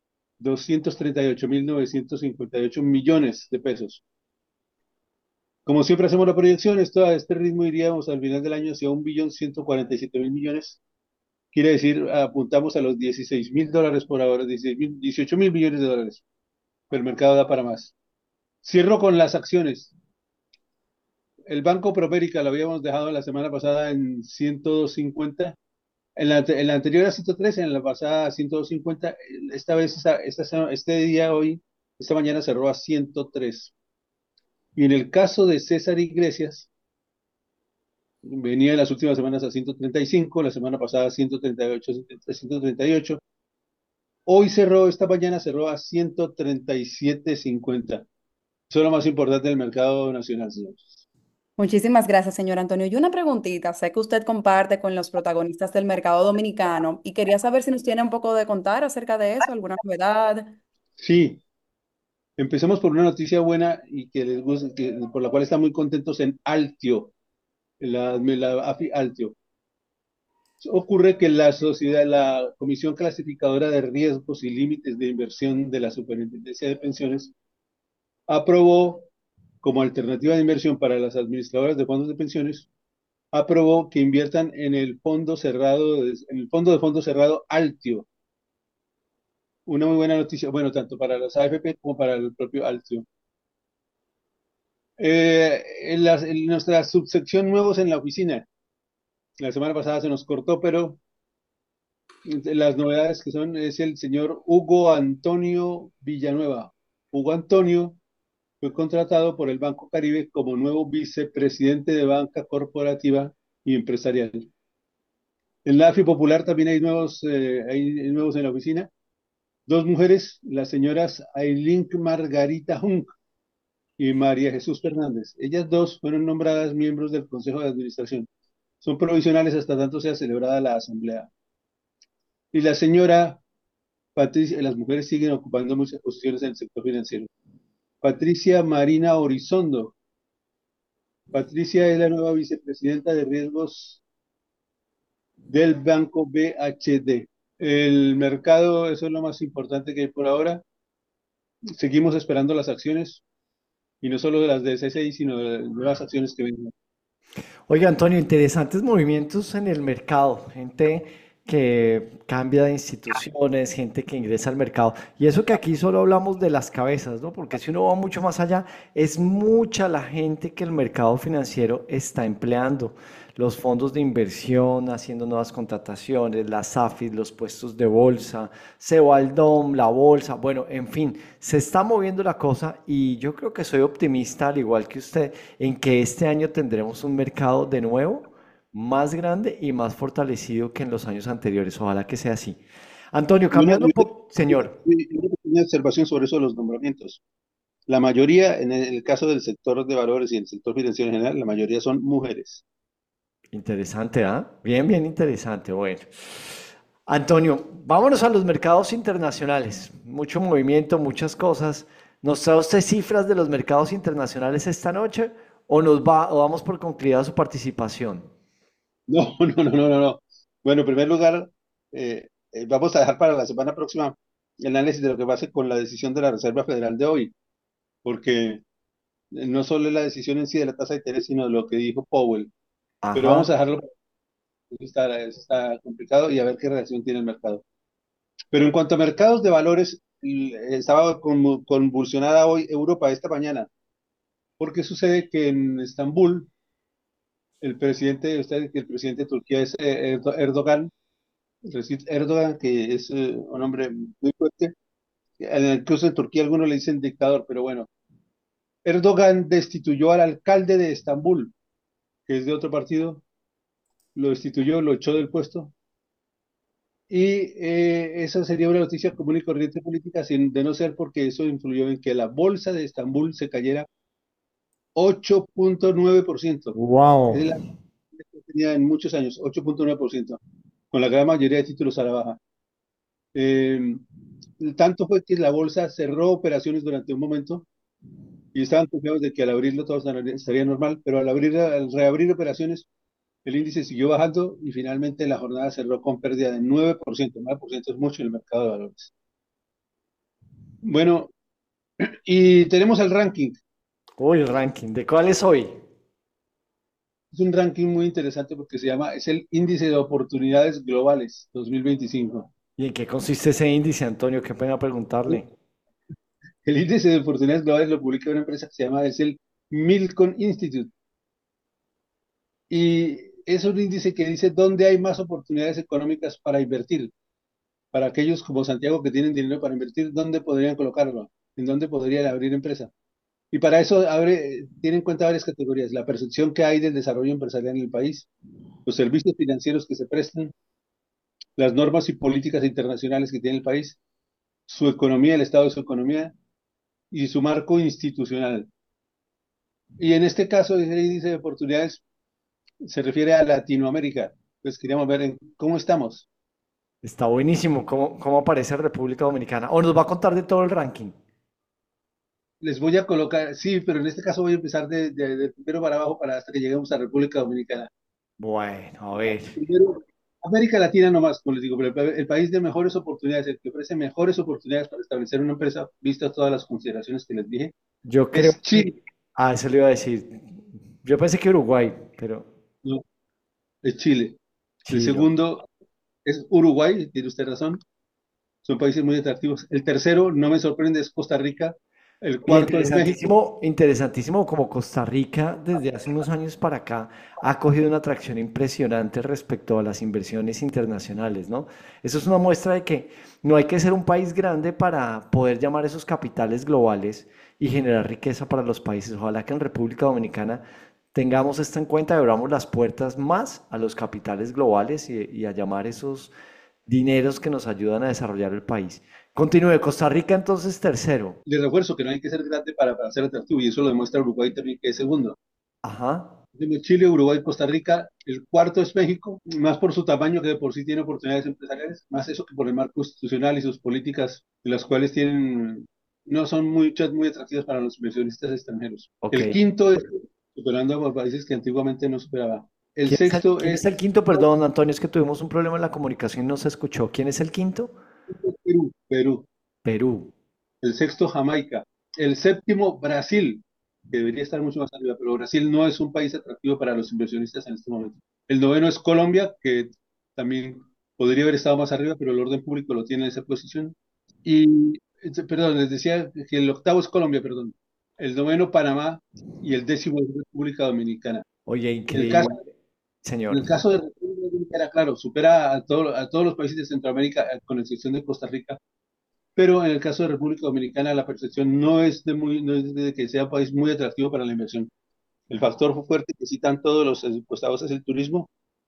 O: 238.958 millones de pesos. Como siempre hacemos la proyección, a este ritmo iríamos al final del año hacia 1.147.000 millones. Quiere decir, apuntamos a los 16.000 dólares por ahora, 18.000 millones de dólares. Pero el mercado da para más. Cierro con las acciones. El Banco Promérica lo habíamos dejado la semana pasada en 150. En la anterior a 113, en la pasada a 150. Esta vez, esta mañana cerró a 103. Y en el caso de César Iglesias, venía en las últimas semanas a 135, la semana pasada a 138, 138. Hoy esta mañana cerró a 137.50. Eso es lo más importante del mercado nacional, señores.
B: Muchísimas gracias, señor Antonio. Y una preguntita, sé que usted comparte con los protagonistas del mercado dominicano y quería saber si nos tiene un poco de contar acerca de eso, alguna novedad.
O: Sí, empecemos por una noticia buena y que les gusta, por la cual están muy contentos en Altio, la AFI Altio. Ocurre que la Comisión Clasificadora de Riesgos y Límites de Inversión de la Superintendencia de Pensiones aprobó, como alternativa de inversión para las administradoras de fondos de pensiones, aprobó que inviertan en el fondo de fondo cerrado Altio. Una muy buena noticia, bueno, tanto para las AFP como para el propio Altio. En nuestra subsección nuevos en la oficina, la semana pasada se nos cortó, pero las novedades es el señor Hugo Antonio Villanueva. Hugo Antonio fue contratado por el Banco Caribe como nuevo vicepresidente de banca corporativa y empresarial. En la AFI Popular también hay nuevos en la oficina. Dos mujeres, las señoras Ailín Margarita Hunk y María Jesús Fernández. Ellas dos fueron nombradas miembros del Consejo de Administración. Son provisionales hasta tanto sea celebrada la asamblea. Y la señora Patricia, las mujeres siguen ocupando muchas posiciones en el sector financiero. Patricia Marina Horizondo. Patricia es la nueva vicepresidenta de riesgos del Banco BHD. El mercado, eso es lo más importante que hay por ahora. Seguimos esperando las acciones, y no solo de las de CCI, sino de las nuevas acciones que vengan.
C: Oiga, Antonio, interesantes movimientos en el mercado, gente que cambia de instituciones, gente que ingresa al mercado. Y eso que aquí solo hablamos de las cabezas, ¿no? Porque si uno va mucho más allá, es mucha la gente que el mercado financiero está empleando. Los fondos de inversión, haciendo nuevas contrataciones, las AFIs, los puestos de bolsa, Cebaldom, la bolsa, bueno, en fin, se está moviendo la cosa y yo creo que soy optimista, al igual que usted, en que este año tendremos un mercado de nuevo más grande y más fortalecido que en los años anteriores. Ojalá que sea así. Antonio, cambiando un poco, señor.
O: Una pequeña observación sobre eso de los nombramientos. La mayoría, en el caso del sector de valores y el sector financiero en general, la mayoría son mujeres.
C: Interesante, ¿ah? Bien, bien interesante. Bueno. Antonio, vámonos a los mercados internacionales. Mucho movimiento, muchas cosas. ¿Nos trae usted cifras de los mercados internacionales esta noche o vamos por concluida su participación?
O: No, no, no, no, no, no. Bueno, en primer lugar, vamos a dejar para la semana próxima el análisis de lo que pase con la decisión de la Reserva Federal de hoy, porque no solo es la decisión en sí de la tasa de interés, sino lo que dijo Powell. Pero
C: Ajá.
O: vamos a dejarlo, eso está complicado y a ver qué reacción tiene el mercado. Pero en cuanto a mercados de valores, estaba convulsionada hoy Europa esta mañana, porque sucede que en Estambul, el presidente de Turquía es Erdogan, Erdogan, que es un hombre muy fuerte. Incluso en Turquía algunos le dicen dictador, pero bueno. Erdogan destituyó al alcalde de Estambul, que es de otro partido, lo destituyó, lo echó del puesto. Y esa sería una noticia común y corriente política, sin, de no ser porque eso influyó en que la bolsa de Estambul se cayera 8.9%. Es
C: Wow.
O: la que tenía en muchos años, 8.9%, con la gran mayoría de títulos a la baja. Eh, Tanto fue que la bolsa cerró operaciones durante un momento y estaban confiados de que al abrirlo todo estaría normal, pero al reabrir operaciones, el índice siguió bajando y finalmente la jornada cerró con pérdida de 9%. 9% es mucho en el mercado de valores. Bueno, y tenemos el ranking.
C: Uy, el ranking. ¿De cuál es hoy?
O: Es un ranking muy interesante porque es el índice de oportunidades globales 2025.
C: ¿Y en qué consiste ese índice, Antonio? Qué pena preguntarle.
O: El índice de oportunidades globales lo publica una empresa que es el Milcon Institute. Y es un índice que dice dónde hay más oportunidades económicas para invertir. Para aquellos como Santiago que tienen dinero para invertir, ¿dónde podrían colocarlo? ¿En dónde podrían abrir empresa? Y para eso tiene en cuenta varias categorías. La percepción que hay del desarrollo empresarial en el país, los servicios financieros que se prestan, las normas y políticas internacionales que tiene el país, su economía, el estado de su economía y su marco institucional. Y en este caso, ese índice de oportunidades se refiere a Latinoamérica. Pues queríamos ver cómo estamos.
C: Está buenísimo. ¿Cómo aparece República Dominicana? ¿O nos va a contar de todo el ranking?
O: Les voy a colocar, sí, pero en este caso voy a empezar de primero para abajo hasta que lleguemos a República Dominicana.
C: Bueno, a ver.
O: Primero, América Latina nomás, como les digo, pero el país de mejores oportunidades, el que ofrece mejores oportunidades para establecer una empresa, vistas todas las consideraciones que les dije,
C: Yo creo
O: es Chile.
C: que... Ah, eso le iba a decir. Yo pensé que Uruguay, pero...
O: No, es Chile. El
C: Sí, yo.
O: segundo es Uruguay, tiene usted razón, son países muy atractivos. El tercero, no me sorprende, es Costa Rica. El
C: Oye,
O: cuarto es México.
C: interesantísimo, interesantísimo como Costa Rica desde hace unos años para acá ha cogido una atracción impresionante respecto a las inversiones internacionales, ¿no? Eso es una muestra de que no hay que ser un país grande para poder llamar esos capitales globales y generar riqueza para los países. Ojalá que en República Dominicana tengamos esto en cuenta y abramos las puertas más a los capitales globales y a llamar esos dineros que nos ayudan a desarrollar el país. Continúe, Costa Rica entonces tercero.
O: Les refuerzo que no hay que ser grande para ser atractivo, y eso lo demuestra Uruguay también, que es segundo.
C: Ajá.
O: Tenemos Chile, Uruguay, Costa Rica. El cuarto es México, más por su tamaño que de por sí tiene oportunidades empresariales, más eso que por el marco institucional y sus políticas, las cuales no son muchas muy atractivas para los inversionistas extranjeros.
C: Ok.
O: El quinto es superando a países que antiguamente no superaba. El sexto
C: ¿Quién
O: es
C: es el quinto? Perdón, Antonio, es que tuvimos un problema en la comunicación y no se escuchó. ¿Quién es el quinto?
O: Perú.
C: Perú.
O: El sexto, Jamaica. El séptimo, Brasil, que debería estar mucho más arriba, pero Brasil no es un país atractivo para los inversionistas en este momento. El noveno es Colombia, que también podría haber estado más arriba, pero el orden público lo tiene en esa posición. Y, perdón, les decía que el octavo es Colombia, perdón. El noveno, Panamá, y el décimo es República Dominicana.
C: Oye,
O: En el
C: increíble,
O: caso,
C: señor.
O: en el caso de República Dominicana, claro, supera a todos los países de Centroamérica, con excepción de Costa Rica, pero en el caso de República Dominicana la percepción no es de que sea un país muy atractivo para la inversión. El factor fuerte que citan todos los encuestados es el turismo,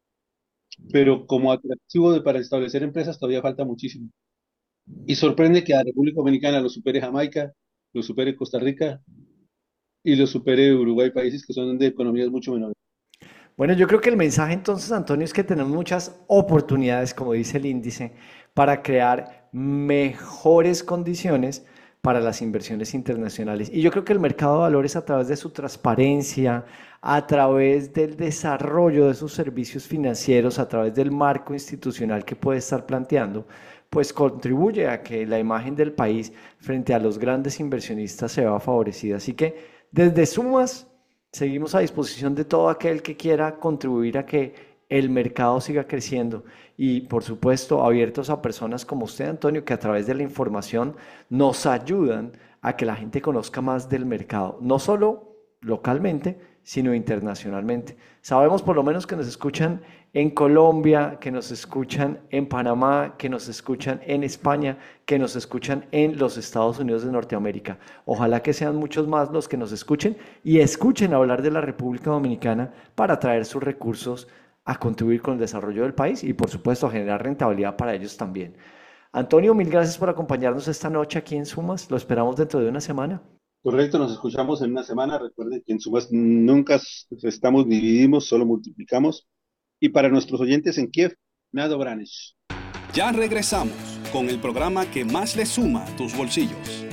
O: pero como atractivo para establecer empresas todavía falta muchísimo. Y sorprende que a República Dominicana lo supere Jamaica lo supere Costa Rica y lo supere Uruguay, países que son de economías mucho menores.
C: Bueno, yo creo que el mensaje entonces, Antonio, es que tenemos muchas oportunidades, como dice el índice, para crear mejores condiciones para las inversiones internacionales. Y yo creo que el mercado de valores, a través de su transparencia, a través del desarrollo de sus servicios financieros, a través del marco institucional que puede estar planteando, pues contribuye a que la imagen del país frente a los grandes inversionistas se vea favorecida. Así que desde Sumas seguimos a disposición de todo aquel que quiera contribuir a que el mercado siga creciendo y, por supuesto, abiertos a personas como usted, Antonio, que a través de la información nos ayudan a que la gente conozca más del mercado, no solo localmente, sino internacionalmente. Sabemos por lo menos que nos escuchan en Colombia, que nos escuchan en Panamá, que nos escuchan en España, que nos escuchan en los Estados Unidos de Norteamérica. Ojalá que sean muchos más los que nos escuchen y escuchen hablar de la República Dominicana para traer sus recursos a contribuir con el desarrollo del país y, por supuesto, a generar rentabilidad para ellos también. Antonio, mil gracias por acompañarnos esta noche aquí en Sumas. Lo esperamos dentro de una semana.
O: Correcto, nos escuchamos en una semana. Recuerden que en Sumas nunca estamos ni dividimos, solo multiplicamos. Y para nuestros oyentes en Kiev, nada Branich.
A: Ya regresamos con el programa que más le suma a tus bolsillos.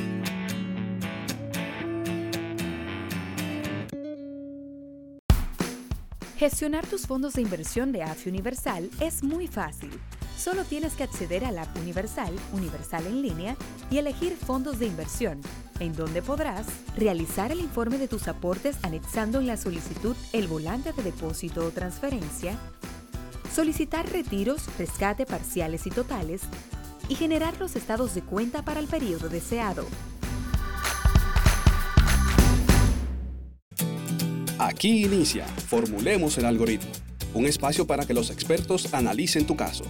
J: Gestionar tus fondos de inversión de AFI Universal es muy fácil. Solo tienes que acceder a la app Universal, Universal en línea, y elegir fondos de inversión, en donde podrás realizar el informe de tus aportes anexando en la solicitud el volante de depósito o transferencia, solicitar retiros, rescate parciales y totales, y generar los estados de cuenta para el periodo deseado.
A: Aquí inicia Formulemos el Algoritmo, un espacio para que los expertos analicen tu caso.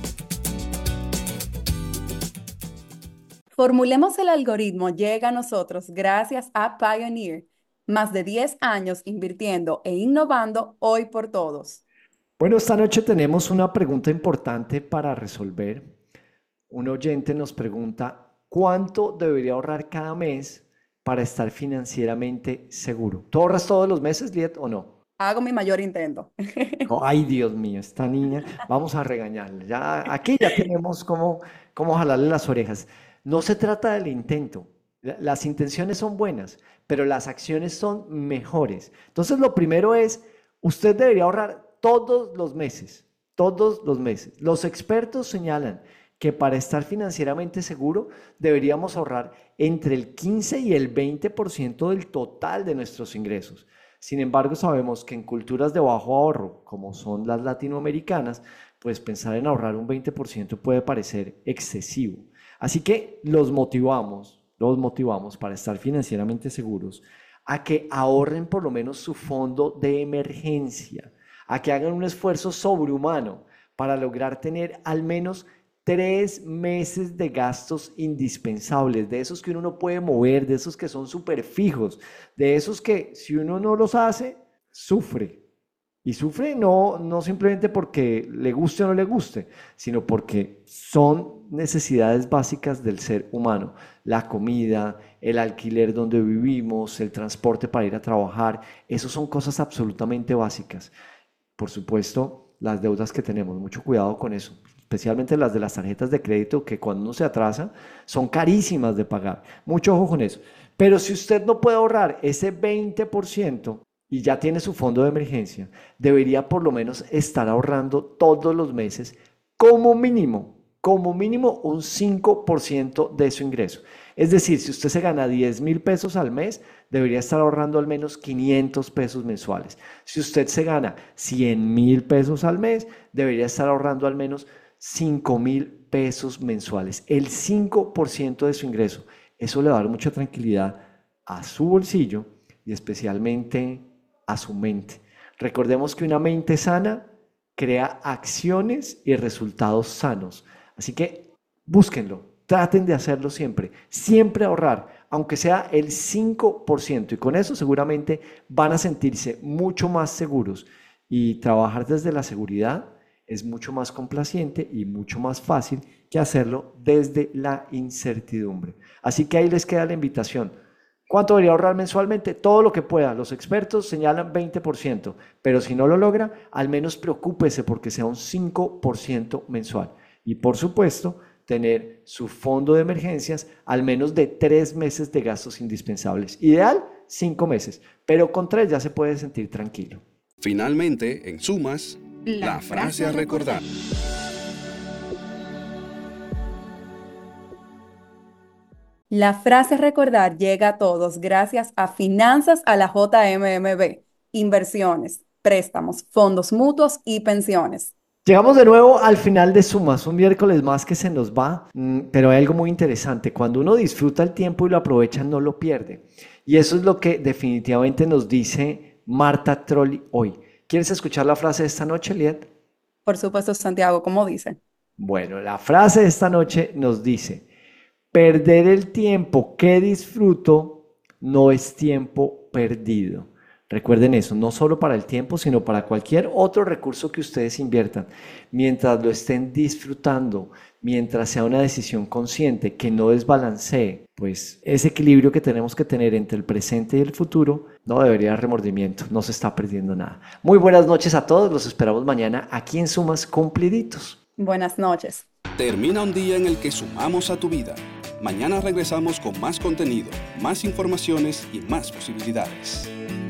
B: Formulemos el Algoritmo llega a nosotros gracias a Pioneer, más de 10 años invirtiendo e innovando hoy por todos.
C: Bueno, esta noche tenemos una pregunta importante para resolver. Un oyente nos pregunta, ¿cuánto debería ahorrar cada mes para estar financieramente seguro? ¿Tú ahorras todos los meses, Liet, o no?
B: Hago mi mayor intento.
C: Oh, ay, Dios mío, esta niña, vamos a regañarla. Ya, aquí ya tenemos cómo jalarle las orejas. No se trata del intento. Las intenciones son buenas, pero las acciones son mejores. Entonces, lo primero es, usted debería ahorrar todos los meses, todos los meses. Los expertos señalan que para estar financieramente seguro deberíamos ahorrar entre el 15 y el 20% del total de nuestros ingresos. Sin embargo, sabemos que en culturas de bajo ahorro, como son las latinoamericanas, pues pensar en ahorrar un 20% puede parecer excesivo. Así que los motivamos para estar financieramente seguros a que ahorren por lo menos su fondo de emergencia, a que hagan un esfuerzo sobrehumano para lograr tener al menos 3 meses de gastos indispensables, de esos que uno no puede mover, de esos que son súper fijos, de esos que si uno no los hace, sufre. Y sufre no simplemente porque le guste o no le guste, sino porque son necesidades básicas del ser humano. La comida, el alquiler donde vivimos, el transporte para ir a trabajar, esos son cosas absolutamente básicas. Por supuesto, las deudas que tenemos, mucho cuidado con eso, especialmente las de las tarjetas de crédito que cuando uno se atrasa son carísimas de pagar. Mucho ojo con eso. Pero si usted no puede ahorrar ese 20%, y ya tiene su fondo de emergencia, debería por lo menos estar ahorrando todos los meses como mínimo un 5% de su ingreso. Es decir, si usted se gana 10,000 pesos al mes, debería estar ahorrando al menos 500 pesos mensuales. Si usted se gana 100,000 pesos al mes, debería estar ahorrando al menos 5,000 pesos mensuales. El 5% de su ingreso. Eso le va a dar mucha tranquilidad a su bolsillo y especialmente a su mente. Recordemos que una mente sana crea acciones y resultados sanos. Así que búsquenlo, traten de hacerlo siempre ahorrar, aunque sea el 5%, y con eso seguramente van a sentirse mucho más seguros, y trabajar desde la seguridad es mucho más complaciente y mucho más fácil que hacerlo desde la incertidumbre. Así que ahí les queda la invitación. ¿Cuánto debería ahorrar mensualmente? Todo lo que pueda. Los expertos señalan 20%, pero si no lo logra, al menos preocúpese porque sea un 5% mensual. Y por supuesto, tener su fondo de emergencias al menos de 3 meses de gastos indispensables. Ideal, 5 meses, pero con 3 ya se puede sentir tranquilo.
A: Finalmente, en sumas, la frase a recordar.
B: La frase a recordar llega a todos gracias a Finanzas a la JMMB, inversiones, préstamos, fondos mutuos y pensiones.
C: Llegamos de nuevo al final de Sumas, un miércoles más que se nos va, pero hay algo muy interesante. Cuando uno disfruta el tiempo y lo aprovecha, no lo pierde. Y eso es lo que definitivamente nos dice Marta Trolli hoy. ¿Quieres escuchar la frase de esta noche, Liet?
B: Por supuesto, Santiago, ¿cómo dice?
C: Bueno, la frase de esta noche nos dice: perder el tiempo que disfruto no es tiempo perdido. Recuerden eso, no solo para el tiempo, sino para cualquier otro recurso que ustedes inviertan. Mientras lo estén disfrutando, mientras sea una decisión consciente que no desbalancee, pues ese equilibrio que tenemos que tener entre el presente y el futuro, no debería haber remordimiento, no se está perdiendo nada. Muy buenas noches a todos, los esperamos mañana aquí en Sumas Cumpliditos.
B: Buenas noches.
A: Termina un día en el que sumamos a tu vida. Mañana regresamos con más contenido, más informaciones y más posibilidades.